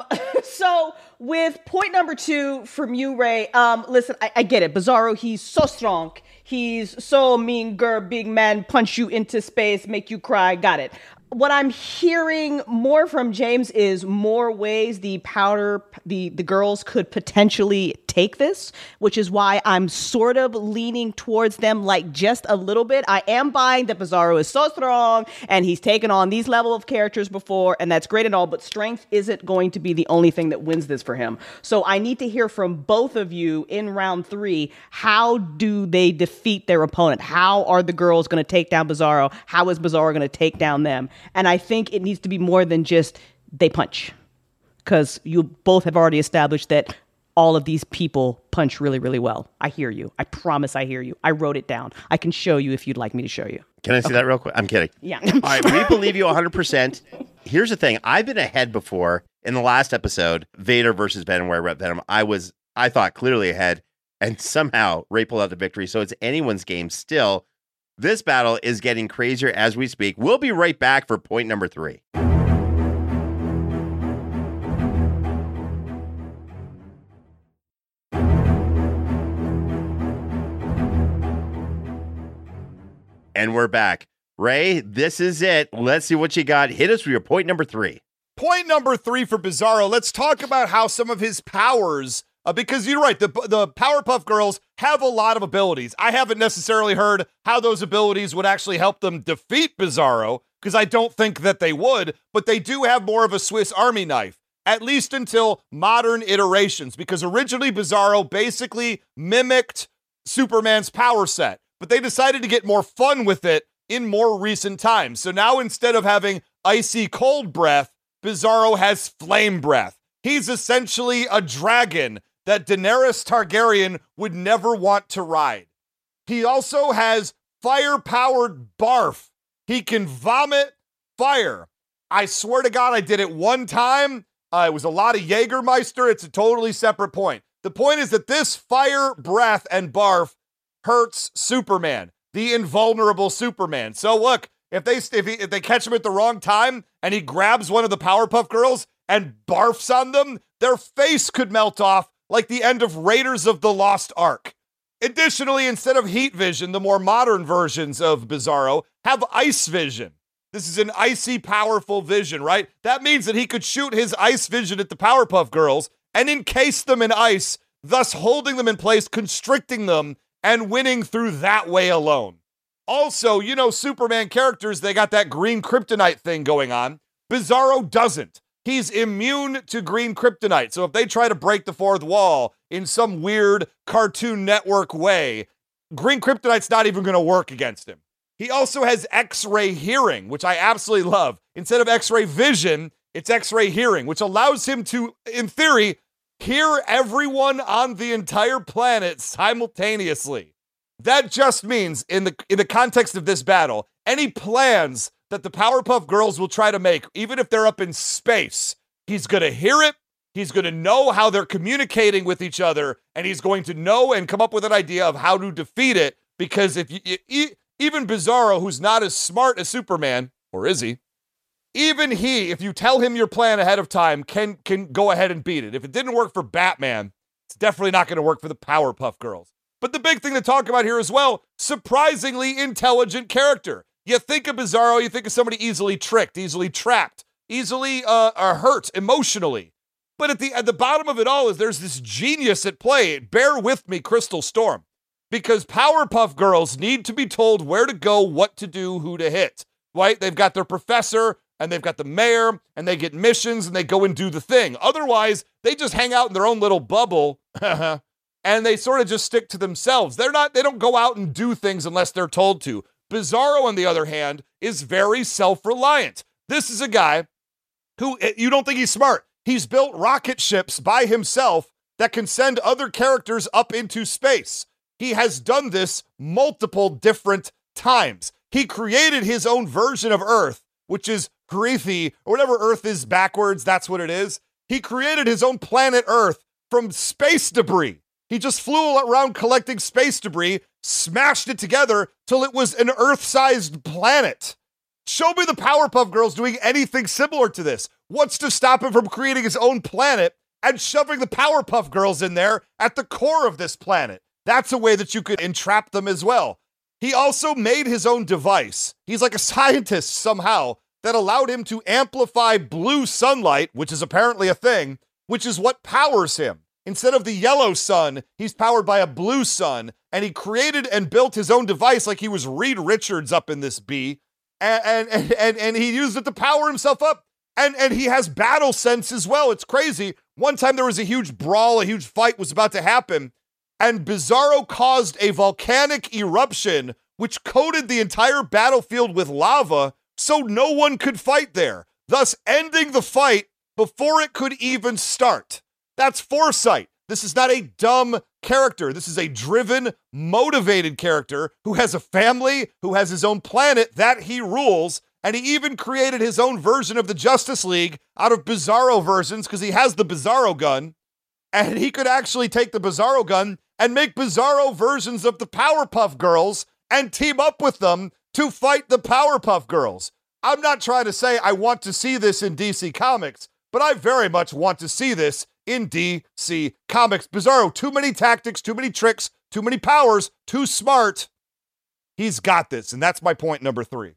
so with point number two from you, Ray, um, listen, I, I get it. Bizarro, he's so strong. He's so mean, grr, big man, punch you into space, make you cry. Got it. What I'm hearing more from James is more ways the powder, the, the girls could potentially take this, which is why I'm sort of leaning towards them like just a little bit. I am buying that Bizarro is so strong and he's taken on these level of characters before, and that's great and all, but strength isn't going to be the only thing that wins this for him. So I need to hear from both of you in round three. How do they defeat their opponent? How are the girls going to take down Bizarro? How is Bizarro going to take down them? And I think it needs to be more than just they punch, because you both have already established that all of these people punch really, really well. I hear you. I promise I hear you. I wrote it down. I can show you if you'd like me to show you. Can I see okay. that real quick? I'm kidding. Yeah. All right, we believe you one hundred percent. Here's the thing. I've been ahead before. In the last episode, Vader versus Venom, where I rep Venom, I was, I thought, clearly ahead, and somehow Ray pulled out the victory. So it's anyone's game still. This battle is getting crazier as we speak. We'll be right back for point number three. And we're back. Ray, this is it. Let's see what you got. Hit us with your point number three. Point number three for Bizarro. Let's talk about how some of his powers, uh, because you're right, the, the Powerpuff Girls have a lot of abilities. I haven't necessarily heard how those abilities would actually help them defeat Bizarro, because I don't think that they would, but they do have more of a Swiss Army knife, at least until modern iterations, because originally Bizarro basically mimicked Superman's power set, but they decided to get more fun with it in more recent times. So now instead of having icy cold breath, Bizarro has flame breath. He's essentially a dragon that Daenerys Targaryen would never want to ride. He also has fire-powered barf. He can vomit fire. I swear to God, I did it one time. Uh, it was a lot of Jägermeister. It's a totally separate point. The point is that this fire, breath, and barf hurts Superman, the invulnerable Superman. So look, if they if, he, if they catch him at the wrong time and he grabs one of the Powerpuff Girls and barfs on them, their face could melt off like the end of Raiders of the Lost Ark. Additionally, instead of heat vision, the more modern versions of Bizarro have ice vision. This is an icy, powerful vision, right? That means that he could shoot his ice vision at the Powerpuff Girls and encase them in ice, thus holding them in place, constricting them, and winning through that way alone. Also, you know, Superman characters, they got that green kryptonite thing going on. Bizarro doesn't. He's immune to green kryptonite. So if they try to break the fourth wall in some weird Cartoon Network way, green kryptonite's not even going to work against him. He also has X-ray hearing, which I absolutely love. Instead of X-ray vision, it's X-ray hearing, which allows him to, in theory, hear everyone on the entire planet simultaneously. That just means, in the in the context of this battle, any plans that the Powerpuff Girls will try to make, even if they're up in space, he's going to hear it, he's going to know how they're communicating with each other, and he's going to know and come up with an idea of how to defeat it, because if you, you, even Bizarro, who's not as smart as Superman, or is he, even he, if you tell him your plan ahead of time, can, can go ahead and beat it. If it didn't work for Batman, it's definitely not going to work for the Powerpuff Girls. But the big thing to talk about here as well, surprisingly intelligent character. You think of Bizarro, you think of somebody easily tricked, easily trapped, easily uh, uh, hurt emotionally. But at the at the bottom of it all is there's this genius at play. Bear with me, Crystal Storm. Because Powerpuff Girls need to be told where to go, what to do, who to hit. Right? They've got their professor, and they've got the mayor, and they get missions, and they go and do the thing. Otherwise, they just hang out in their own little bubble, and they sort of just stick to themselves. They're not, they don't go out and do things unless they're told to. Bizarro, on the other hand, is very self-reliant. This is a guy who, you don't think he's smart. He's built rocket ships by himself that can send other characters up into space. He has done this multiple different times. He created his own version of Earth, which is Hrithi, or whatever Earth is backwards, that's what it is. He created his own planet Earth from space debris. He just flew around collecting space debris, smashed it together till it was an Earth-sized planet. Show me the Powerpuff Girls doing anything similar to this. What's to stop him from creating his own planet and shoving the Powerpuff Girls in there at the core of this planet? That's a way that you could entrap them as well. He also made his own device. He's like a scientist somehow that allowed him to amplify blue sunlight, which is apparently a thing, which is what powers him. Instead of the yellow sun, he's powered by a blue sun, and he created and built his own device like he was Reed Richards up in this bee, and and and, and he used it to power himself up, and, and he has battle sense as well. It's crazy. One time there was a huge brawl, a huge fight was about to happen, and Bizarro caused a volcanic eruption which coated the entire battlefield with lava so no one could fight there, thus ending the fight before it could even start. That's foresight. This is not a dumb character. This is a driven, motivated character who has a family, who has his own planet that he rules, and he even created his own version of the Justice League out of Bizarro versions because he has the Bizarro gun, and he could actually take the Bizarro gun and make Bizarro versions of the Powerpuff Girls and team up with them to fight the Powerpuff Girls. I'm not trying to say I want to see this in D C Comics, but I very much want to see this in D C Comics. Bizarro, too many tactics, too many tricks, too many powers, too smart. He's got this, and that's my point number three.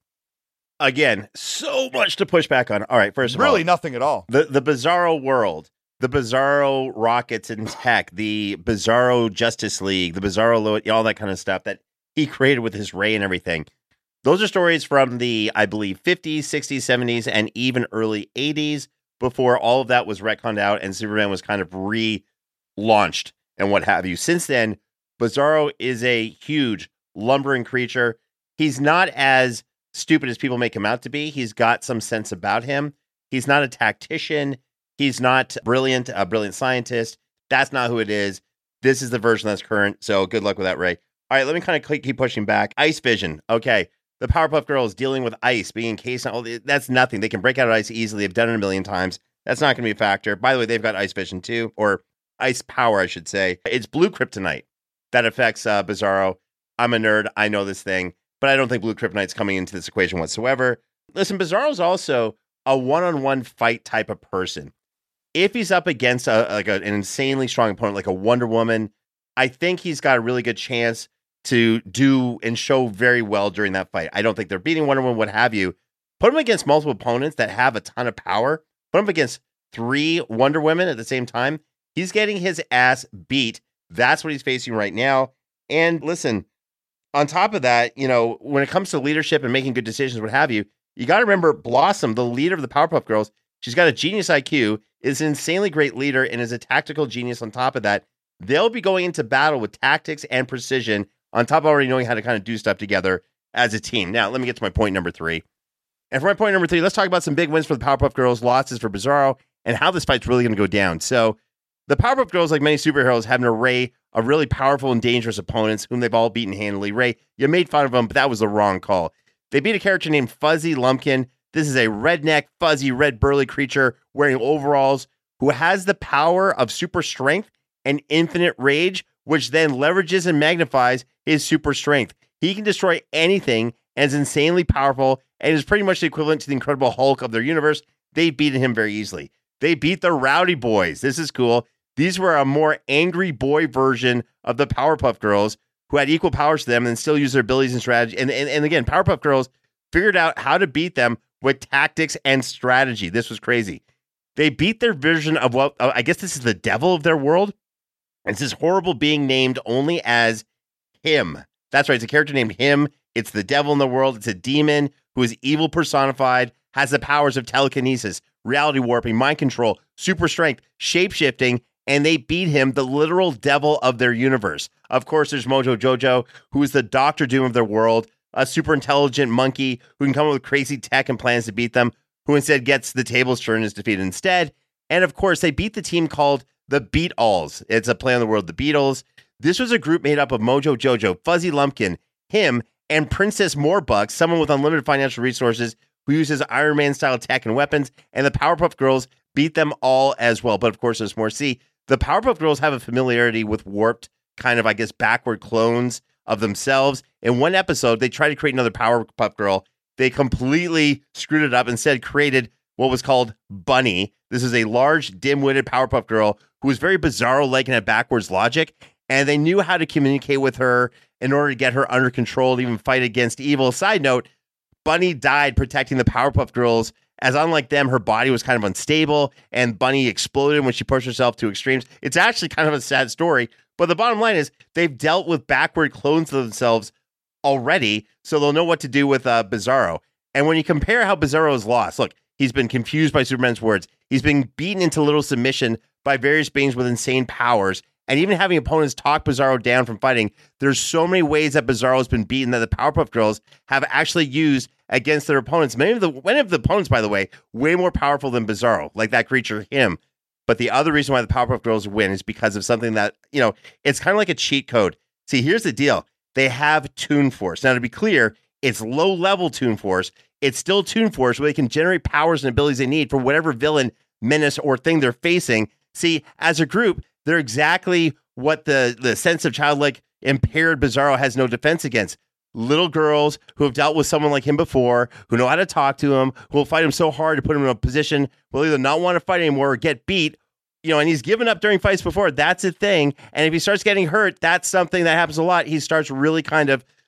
Again, so much to push back on. All right, first of really all. Really nothing at all. The, the Bizarro world, the Bizarro rockets and tech, the Bizarro Justice League, the Bizarro, all that kind of stuff that he created with his Ray and everything. Those are stories from the, I believe, fifties, sixties, seventies, and even early eighties before all of that was retconned out and Superman was kind of relaunched and what have you. Since then, Bizarro is a huge lumbering creature. He's not as stupid as people make him out to be. He's got some sense about him. He's not a tactician. He's not brilliant, a brilliant scientist. That's not who it is. This is the version that's current. So good luck with that, Ray. All right, let me kind of keep pushing back. Ice Vision. Okay. The Powerpuff Girls dealing with ice, being encased. Oh, that's nothing. They can break out of ice easily. They've done it a million times. That's not going to be a factor. By the way, they've got Ice Vision too, or ice power, I should say. It's blue kryptonite that affects uh, Bizarro. I'm a nerd. I know this thing, but I don't think blue kryptonite's coming into this equation whatsoever. Listen, Bizarro's also a one-on-one fight type of person. If he's up against a, like a, an insanely strong opponent, like a Wonder Woman, I think he's got a really good chance to do and show very well during that fight. I don't think they're beating Wonder Woman, what have you. Put him against multiple opponents that have a ton of power. Put him against three Wonder Women at the same time. He's getting his ass beat. That's what he's facing right now. And listen, on top of that, you know, when it comes to leadership and making good decisions, what have you, you got to remember Blossom, the leader of the Powerpuff Girls. She's got a genius I Q, is an insanely great leader, and is a tactical genius on top of that. They'll be going into battle with tactics and precision on top of already knowing how to kind of do stuff together as a team. Now, let me get to my point number three. And for my point number three, let's talk about some big wins for the Powerpuff Girls, losses for Bizarro, and how this fight's really going to go down. So the Powerpuff Girls, like many superheroes, have an array of really powerful and dangerous opponents whom they've all beaten handily. Ray, you made fun of them, but that was the wrong call. They beat a character named Fuzzy Lumpkin. This is a redneck, fuzzy, red burly creature wearing overalls who has the power of super strength and infinite rage, which then leverages and magnifies his super strength. He can destroy anything and is insanely powerful and is pretty much the equivalent to the Incredible Hulk of their universe. They beat him very easily. They beat the Rowdy Boys. This is cool. These were a more angry boy version of the Powerpuff Girls who had equal powers to them and still use their abilities and strategy. And, and, and again, Powerpuff Girls figured out how to beat them with tactics and strategy. This was crazy. They beat their version of what, uh, I guess this is the devil of their world. It's this horrible being named only as Him. That's right. It's a character named Him. It's the devil in the world. It's a demon who is evil personified, has the powers of telekinesis, reality warping, mind control, super strength, shape-shifting, and they beat him, the literal devil of their universe. Of course, there's Mojo Jojo, who is the Doctor Doom of their world, a super intelligent monkey who can come up with crazy tech and plans to beat them, who instead gets the tables turned and is defeated instead. And of course, they beat the team called the Beat-Alls. It's a play on the word, the Beatles. This was a group made up of Mojo Jojo, Fuzzy Lumpkin, Him, and Princess Morbuck, someone with unlimited financial resources who uses Iron Man-style tech and weapons, and the Powerpuff Girls beat them all as well. But of course, there's more. See, the Powerpuff Girls have a familiarity with warped, kind of, I guess, backward clones of themselves. In one episode, they tried to create another Powerpuff Girl. They completely screwed it up, instead created what was called Bunny. This is a large, dim-witted Powerpuff Girl who was very Bizarro-like and had backwards logic, and they knew how to communicate with her in order to get her under control to even fight against evil. Side note, Bunny died protecting the Powerpuff Girls, as unlike them, her body was kind of unstable, and Bunny exploded when she pushed herself to extremes. It's actually kind of a sad story, but the bottom line is they've dealt with backward clones of themselves already, so they'll know what to do with uh, Bizarro. And when you compare how Bizarro is lost, look, he's been confused by Superman's words. He's been beaten into little submission by various beings with insane powers, and even having opponents talk Bizarro down from fighting. There's so many ways that Bizarro has been beaten that the Powerpuff Girls have actually used against their opponents. Many of the many of the opponents, by the way, way more powerful than Bizarro, like that creature, Him. But the other reason why the Powerpuff Girls win is because of something that, you know, it's kind of like a cheat code. See, here's the deal. They have Toon Force. Now, to be clear, it's low-level Toon Force. It's still Toon Force where they can generate powers and abilities they need for whatever villain, menace, or thing they're facing. See, as a group, they're exactly what the, the sense of childlike impaired Bizarro has no defense against. Little girls who have dealt with someone like him before, who know how to talk to him, who will fight him so hard to put him in a position where he'll either not want to fight anymore or get beat. You know, and he's given up during fights before. That's a thing. And if he starts getting hurt, that's something that happens a lot. He starts really kind of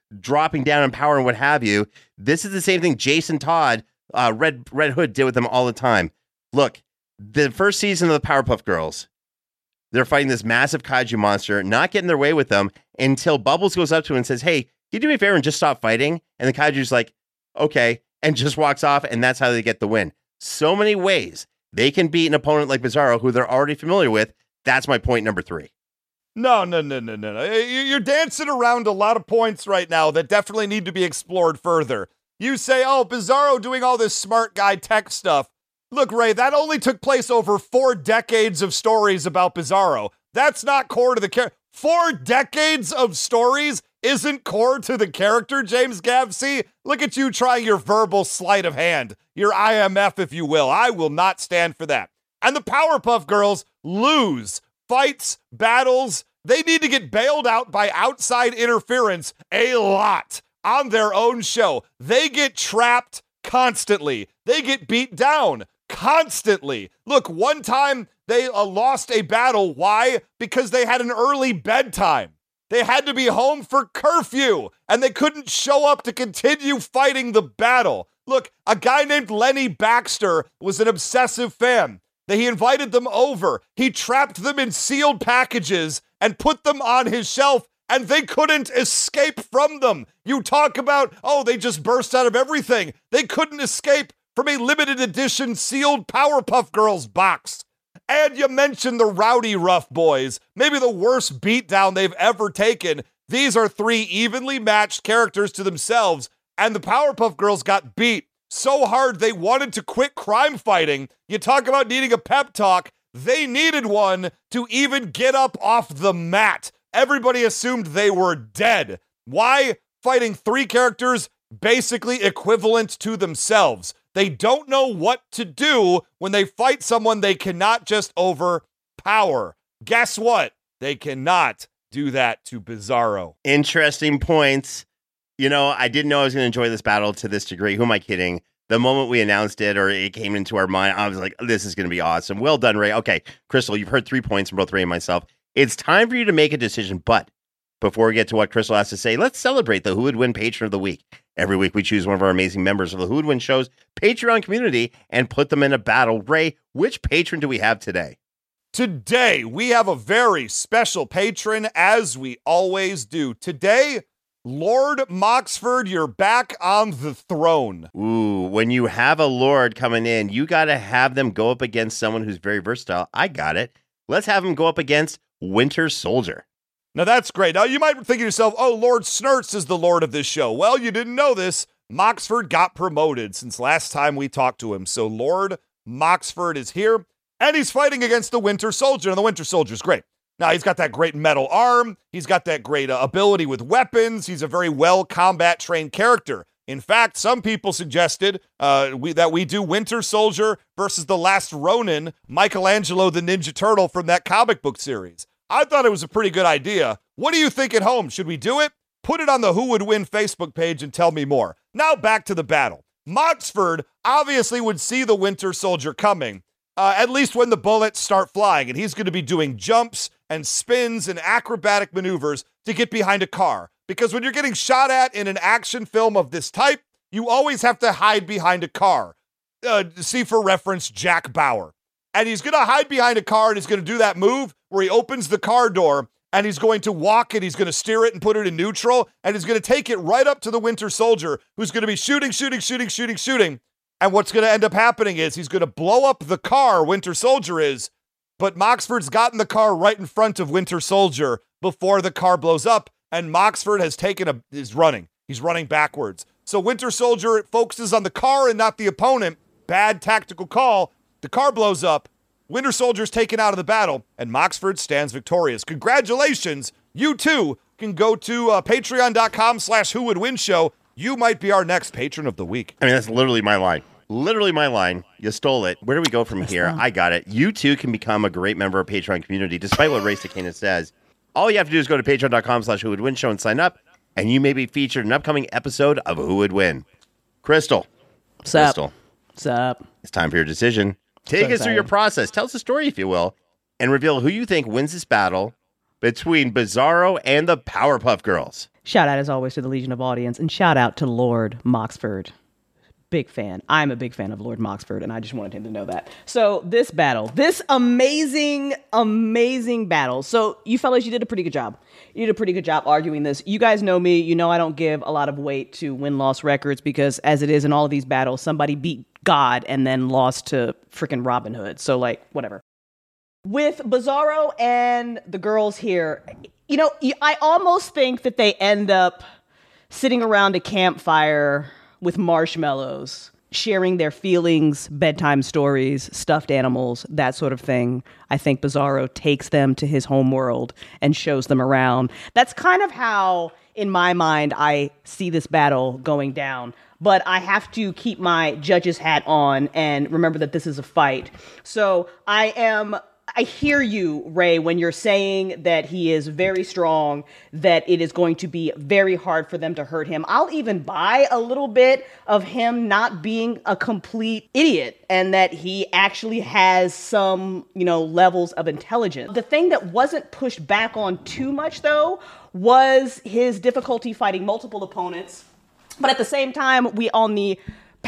dropping down in power and what have you. This is the same thing Jason Todd, uh, Red Red Hood, did with them all the time. Look, the first season of the Powerpuff Girls, they're fighting this massive kaiju monster, not getting their way with them until Bubbles goes up to him and says, hey, can you do me a favor and just stop fighting? And the kaiju's like, okay, and just walks off, and that's how they get the win. So many ways they can beat an opponent like Bizarro, who they're already familiar with. That's my point number three. No, no, no, no, no, no. You're dancing around a lot of points right now that definitely need to be explored further. You say, oh, Bizarro doing all this smart guy tech stuff. Look, Ray, that only took place over four decades of stories about Bizarro. That's not core to the character. Four decades of stories isn't core to the character, James Gavsey. Look at you trying your verbal sleight of hand. Your I M F, if you will. I will not stand for that. And the Powerpuff Girls lose fights, battles. They need to get bailed out by outside interference a lot on their own show. They get trapped constantly. They get beat down constantly. Look, one time they uh, lost a battle. Why? Because they had an early bedtime. They had to be home for curfew, and they couldn't show up to continue fighting the battle. Look, a guy named Lenny Baxter was an obsessive fan. He invited them over. He trapped them in sealed packages and put them on his shelf, and they couldn't escape from them. You talk about, oh, they just burst out of everything. They couldn't escape from a limited edition sealed Powerpuff Girls box. And you mentioned the Rowdy Rough Boys, maybe the worst beatdown they've ever taken. These are three evenly matched characters to themselves, and the Powerpuff Girls got beat so hard they wanted to quit crime fighting. You talk about needing a pep talk. They needed one to even get up off the mat. Everybody assumed they were dead. Why? Fighting three characters basically equivalent to themselves. They don't know what to do when they fight someone they cannot just overpower. Guess what? They cannot do that to Bizarro. Interesting points. You know, I didn't know I was going to enjoy this battle to this degree. Who am I kidding? The moment we announced it or it came into our mind, I was like, this is going to be awesome. Well done, Ray. Okay, Crystal, you've heard three points from both Ray and myself. It's time for you to make a decision. But before we get to what Crystal has to say, let's celebrate the Who Would Win Patron of the Week. Every week we choose one of our amazing members of the Who Would Win Show's Patreon community and put them in a battle. Ray, which patron do we have today? Today, we have a very special patron, as we always do. Today, Lord Moxford, you're back on the throne. Ooh, when you have a Lord coming in, you got to have them go up against someone who's very versatile. I got it. Let's have them go up against Winter Soldier. Now, that's great. Now, you might think to yourself, oh, Lord Snurts is the Lord of this show. Well, you didn't know this. Moxford got promoted since last time we talked to him. So Lord Moxford is here, and he's fighting against the Winter Soldier. And the Winter Soldier's great. Now, he's got that great metal arm. He's got that great uh, ability with weapons. He's a very well combat-trained character. In fact, some people suggested uh, we, that we do Winter Soldier versus the Last Ronin, Michelangelo the Ninja Turtle from that comic book series. I thought it was a pretty good idea. What do you think at home? Should we do it? Put it on the Who Would Win Facebook page and tell me more. Now back to the battle. Moxford obviously would see the Winter Soldier coming, uh, at least when the bullets start flying, and he's going to be doing jumps and spins and acrobatic maneuvers to get behind a car. Because when you're getting shot at in an action film of this type, you always have to hide behind a car. Uh, see for reference, Jack Bauer. And he's going to hide behind a car, and he's going to do that move where he opens the car door, and he's going to walk, and he's going to steer it and put it in neutral, and he's going to take it right up to the Winter Soldier, who's going to be shooting, shooting, shooting, shooting, shooting. And what's going to end up happening is he's going to blow up the car, Winter Soldier is, but Moxford's gotten the car right in front of Winter Soldier before the car blows up, and Moxford has taken a, is running. He's running backwards. So Winter Soldier focuses on the car and not the opponent. Bad tactical call. The car blows up. Winter Soldier's taken out of the battle, and Moxford stands victorious. Congratulations. You too can go to uh, patreon.com slash who would win show. You might be our next patron of the week. I mean, that's literally my line. Literally my line. You stole it. Where do we go from here? I got it. You too can become a great member of Patreon community, despite what Ray Cicana says. All you have to do is go to patreon.com slash who would win show and sign up, and you may be featured in an upcoming episode of Who Would Win. Crystal. Sup? Crystal. Sup? It's time for your decision. Take So us through your excited. process. Tell us the story, if you will, and reveal who you think wins this battle between Bizarro and the Powerpuff Girls. Shout out, as always, to the Legion of Audience, and shout out to Lord Moxford. Big fan. I'm a big fan of Lord Moxford, and I just wanted him to know that. So this battle, this amazing, amazing battle. So you fellas, you did a pretty good job. You did a pretty good job arguing this. You guys know me. You know I don't give a lot of weight to win-loss records because, as it is in all of these battles, somebody beat God and then lost to freaking Robin Hood. So, like, whatever. With Bizarro and the girls here, you know, I almost think that they end up sitting around a campfire with marshmallows, sharing their feelings, bedtime stories, stuffed animals, that sort of thing. I think Bizarro takes them to his home world and shows them around. That's kind of how, in my mind, I see this battle going down. But I have to keep my judge's hat on and remember that this is a fight. So I am... I hear you, Ray, when you're saying that he is very strong, that it is going to be very hard for them to hurt him. I'll even buy a little bit of him not being a complete idiot and that he actually has some, you know, levels of intelligence. The thing that wasn't pushed back on too much, though, was his difficulty fighting multiple opponents. But at the same time, we on the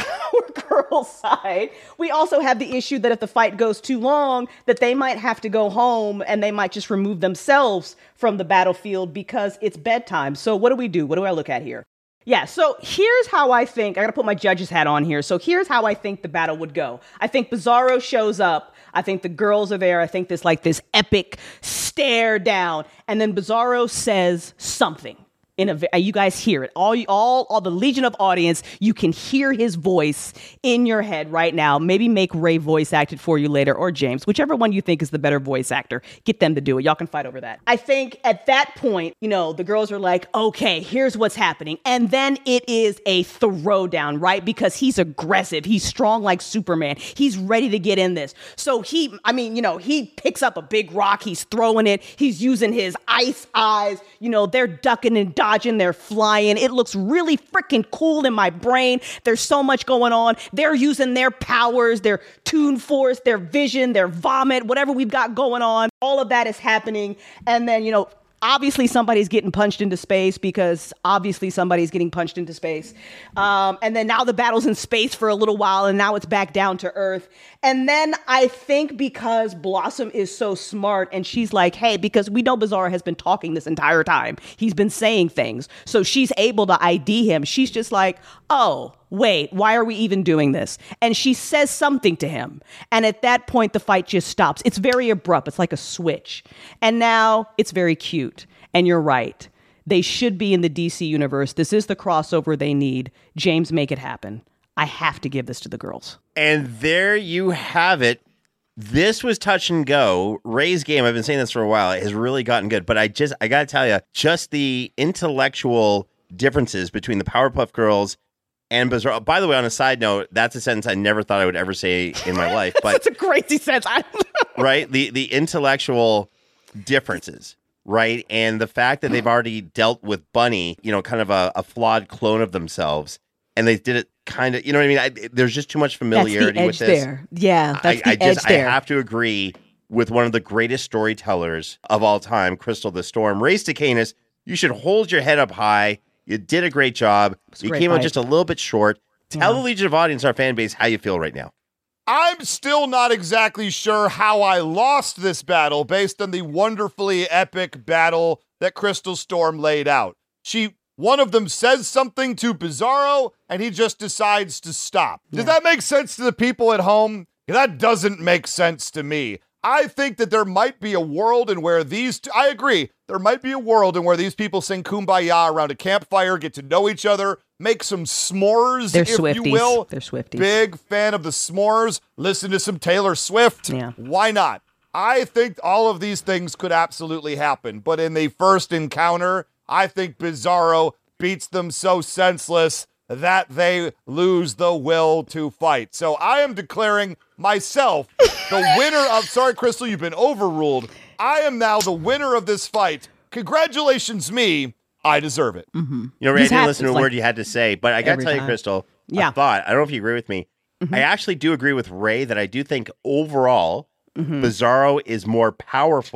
Power Girl side, we also have the issue that if the fight goes too long, that they might have to go home and they might just remove themselves from the battlefield because it's bedtime. So what do we do? What do I look at here? Yeah, so here's how I think, I gotta put my judge's hat on here. So here's how I think the battle would go. I think Bizarro shows up. I think the girls are there. I think there's like this epic stare down. And then Bizarro says something. In a, you guys hear it. All, all, all the Legion of Audience, you can hear his voice in your head right now. Maybe make Ray voice act it for you later, or James, whichever one you think is the better voice actor. Get them to do it. Y'all can fight over that. I think at that point, you know, the girls are like, okay, here's what's happening. And then it is a throwdown, right? Because he's aggressive. He's strong like Superman. He's ready to get in this. So he, I mean, you know, he picks up a big rock. He's throwing it. He's using his ice eyes. You know, they're ducking and dodging, they're flying. It looks really freaking cool in my brain. There's so much going on. They're using their powers, their Toon Force, their vision, their vomit, whatever we've got going on. All of that is happening. And then, you know, obviously somebody's getting punched into space because obviously somebody's getting punched into space. Um, and then now the battle's in space for a little while and now it's back down to Earth. And then I think because Blossom is so smart and she's like, hey, because we know Bizarro has been talking this entire time. He's been saying things. So she's able to I D him. She's just like, oh, wait, why are we even doing this? And she says something to him. And at that point, the fight just stops. It's very abrupt. It's like a switch. And now it's very cute. And you're right. They should be in the D C universe. This is the crossover they need. James, make it happen. I have to give this to the girls. And there you have it. This was touch and go. Ray's game, I've been saying this for a while, has really gotten good. But I just, I got to tell you, just the intellectual differences between the Powerpuff Girls and Bizarro. By the way, on a side note, that's a sentence I never thought I would ever say in my life. But it's a crazy sentence. Right? The, the intellectual differences. Right? And the fact that they've already dealt with Bunny, you know, kind of a, a flawed clone of themselves. And they did it kind of, you know what I mean? I, there's just too much familiarity that's the edge with this. There. Yeah, that's I, the I edge just, there. I have to agree with one of the greatest storytellers of all time, Crystal the Storm. Ray Stacanis, you should hold your head up high. You did a great job. You great came out fight. just a little bit short. Tell Yeah. the Legion of Audience, our fan base, how you feel right now. I'm still not exactly sure how I lost this battle based on the wonderfully epic battle that Crystal Storm laid out. She, one of them says something to Bizarro, and he just decides to stop. Yeah. Does that make sense to the people at home? That doesn't make sense to me. I think that there might be a world in where these, t- I agree, there might be a world in where these people sing Kumbaya around a campfire, get to know each other, make some s'mores, They're if Swifties. you will. They're Swifties. Big fan of the s'mores, listen to some Taylor Swift. Yeah. Why not? I think all of these things could absolutely happen, but in the first encounter, I think Bizarro beats them so senseless that they lose the will to fight. So I am declaring myself the winner of, sorry, Crystal, you've been overruled. I am now the winner of this fight. Congratulations, me. I deserve it. Mm-hmm. You know, Ray, I Just didn't have- listen to a it's like word you had to say, but I got to every tell you, time. Crystal, Yeah. a thought. I don't know if you agree with me. Mm-hmm. I actually do agree with Ray that I do think overall, Mm-hmm. Bizarro is more powerful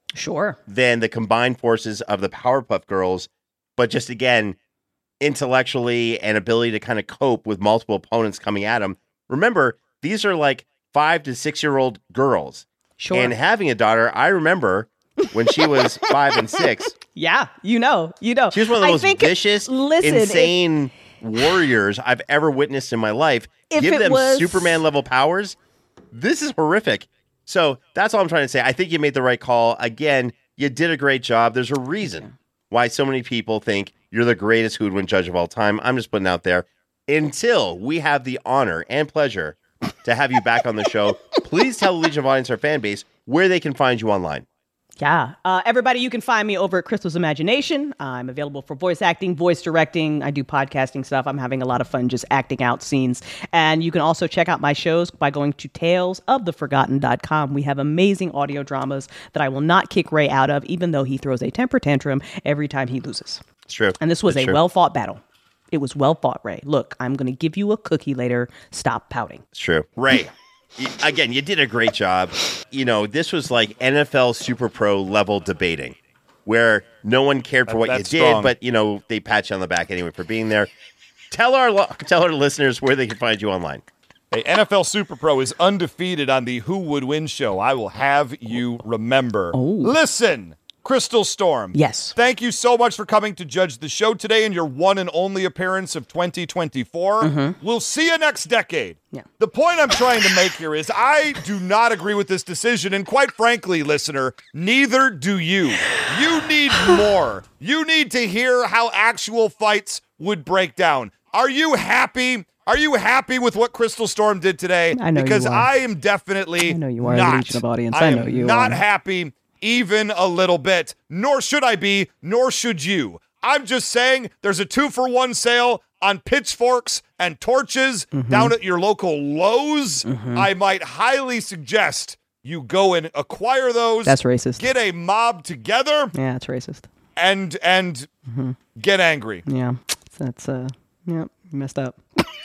Sure. than the combined forces of the Powerpuff Girls, but just again, intellectually and ability to kind of cope with multiple opponents coming at them. Remember, these are like five to six year old girls. Sure. And having a daughter, I remember when she was five and six. Yeah, you know, you know. She was one of the I most think, vicious, listen, insane if, warriors I've ever witnessed in my life. If Give it them was, Superman level powers. This is horrific. So that's all I'm trying to say. I think you made the right call. Again, you did a great job. There's a reason why so many people think you're the greatest Who Would Win judge of all time. I'm just putting out there. Until we have the honor and pleasure to have you back on the show, please tell the Legion of Audience, our fan base, where they can find you online. Yeah. Uh, everybody, you can find me over at Crystal's Imagination. I'm available for voice acting, voice directing. I do podcasting stuff. I'm having a lot of fun just acting out scenes. And you can also check out my shows by going to tales of the forgotten dot com. We have amazing audio dramas that I will not kick Ray out of, even though he throws a temper tantrum every time he loses. It's true. And this was it's a true. well-fought battle. It was well-fought, Ray. Look, I'm going to give you a cookie later. Stop pouting. It's true. Ray. Again, you did a great job. You know, this was like N F L Super Pro level debating where no one cared for what That's you did, strong. but, you know, they pat you on the back anyway for being there. Tell our lo- tell our listeners where they can find you online. Hey, N F L Super Pro is undefeated on the Who Would Win show. I will have you remember. Oh. Listen, Crystal Storm. Yes. Thank you so much for coming to judge the show today in your one and only appearance of twenty twenty-four. Mm-hmm. We'll see you next decade. Yeah. The point I'm trying to make here is I do not agree with this decision, and quite frankly, listener, neither do you. You need more. You need to hear how actual fights would break down. Are you happy? Are you happy with what Crystal Storm did today? I know you because are. I am definitely I know you are, not. Legion of Audience. I I am know you not are. happy even a little bit. Nor should I be, nor should you. I'm just saying there's a two-for-one sale on pitchforks and torches Mm-hmm. down at your local Lowe's. Mm-hmm. I might highly suggest you go and acquire those. That's racist. Get a mob together Yeah, it's racist. and and Mm-hmm. get angry. Yeah. That's, uh, yeah, you messed up.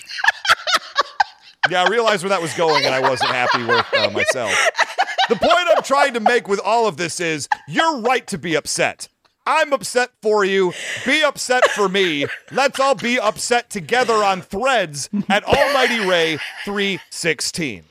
Yeah, I realized where that was going, and I wasn't happy with uh, myself. The point I'm trying to make with all of this is you're right to be upset. I'm upset for you. Be upset for me. Let's all be upset together on Threads at Almighty Ray three sixteen.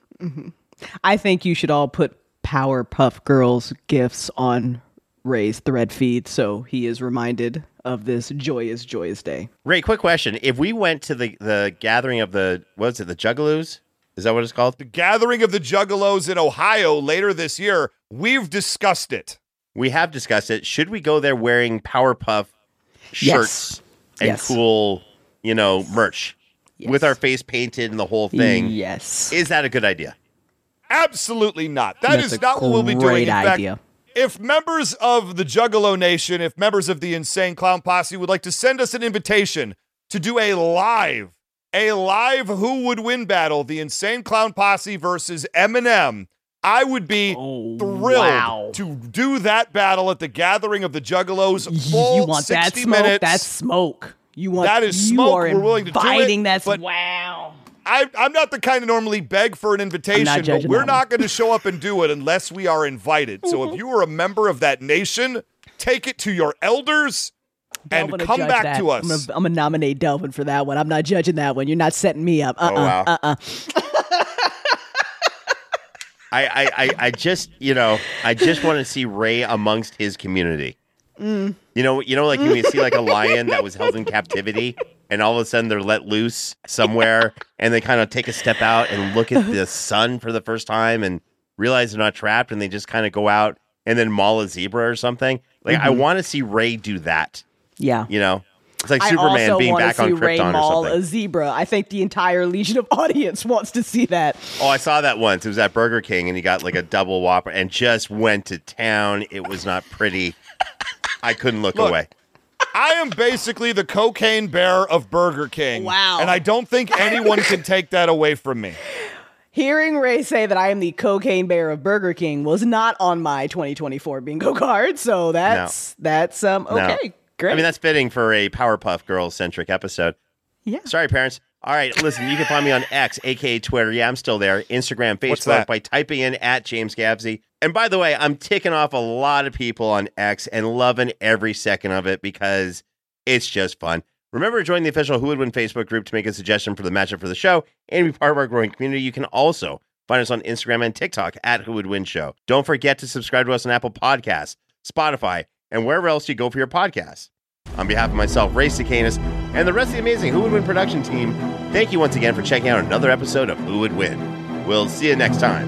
I think you should all put Powerpuff Girls gifts on Ray's thread feed so he is reminded of this joyous, joyous day. Ray, quick question. If we went to the, the gathering of the, what is it, the Juggalos? Is that what it's called? The gathering of the Juggalos in Ohio later this year, we've discussed it. We have discussed it. Should we go there wearing Powerpuff shirts Yes. and Yes. cool, you know, merch Yes. with our face painted and the whole thing? Yes. Is that a good idea? Absolutely not. That That's is a not what we'll be doing. great In fact, idea. if members of the Juggalo Nation, if members of the Insane Clown Posse would like to send us an invitation to do a live, a live Who Would Win battle, the Insane Clown Posse versus Eminem, I would be Oh, thrilled wow. to do that battle at the gathering of the Juggalos. Full You want that sixty smoke? minutes. That's smoke. You want That is you smoke. Are We're willing to do it, inviting that. but- Wow. I, I'm not the kind to normally beg for an invitation, but judging we're that not going to show up and do it unless we are invited. So if you are a member of that nation, take it to your elders and Delvin will come judge back that. to us. I'm gonna, I'm gonna nominate Delvin for that one. I'm not judging that one. You're not setting me up. Uh uh Oh, wow. uh uh. I, I, I, I just, you know, I just want to see Ray amongst his community. Mm. You know, you know, like when you see like a lion that was held in captivity, and all of a sudden they're let loose somewhere, and they kind of take a step out and look at the sun for the first time, and realize they're not trapped, and they just kind of go out and then maul a zebra or something. Like I want to see Ray do that. Yeah. You know, it's like I Superman also being want back to see on Ray Krypton or maul something. a zebra. I think the entire Legion of Audience wants to see that. Oh, I saw that once. It was at Burger King, and he got like a double Whopper and just went to town. It was not pretty. I couldn't look, Look, away. I am basically the cocaine bear of Burger King. Wow. And I don't think anyone can take that away from me. Hearing Ray say that I am the cocaine bear of Burger King was not on my twenty twenty-four bingo card, so that's that's um No. okay, great. I mean, that's fitting for a Powerpuff Girls centric episode. yeah. Sorry, parents. All right, listen, you can find me on X, aka Twitter. Yeah, I'm still there. Instagram, What's Facebook that? by typing in at James Gabsy. And by the way, I'm ticking off a lot of people on X and loving every second of it because it's just fun. Remember to join the official Who Would Win Facebook group to make a suggestion for the matchup for the show and be part of our growing community. You can also find us on Instagram and TikTok at Who Would Win Show. Don't forget to subscribe to us on Apple Podcasts, Spotify, and wherever else you go for your podcasts. On behalf of myself, Ray Cicanis, and the rest of the amazing Who Would Win production team, thank you once again for checking out another episode of Who Would Win. We'll see you next time.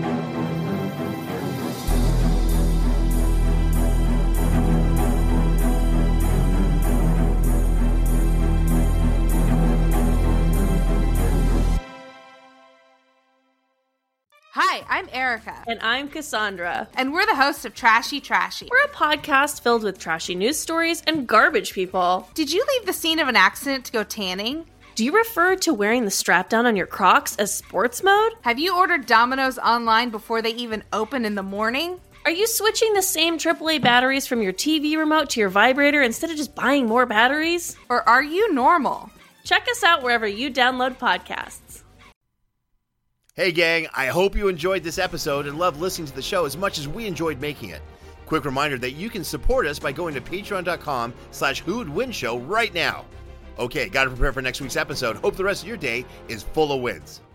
Hi, I'm Erica. And I'm Cassandra. And we're the hosts of Trashy Trashy. We're a podcast filled with trashy news stories and garbage people. Did you leave the scene of an accident to go tanning? Do you refer to wearing the strap down on your Crocs as sports mode? Have you ordered Domino's online before they even open in the morning? Are you switching the same triple A batteries from your T V remote to your vibrator instead of just buying more batteries? Or are you normal? Check us out wherever you download podcasts. Hey gang, I hope you enjoyed this episode and loved listening to the show as much as we enjoyed making it. Quick reminder that you can support us by going to patreon.com slash Who Would Win Show right now. Okay, gotta prepare for next week's episode. Hope the rest of your day is full of wins.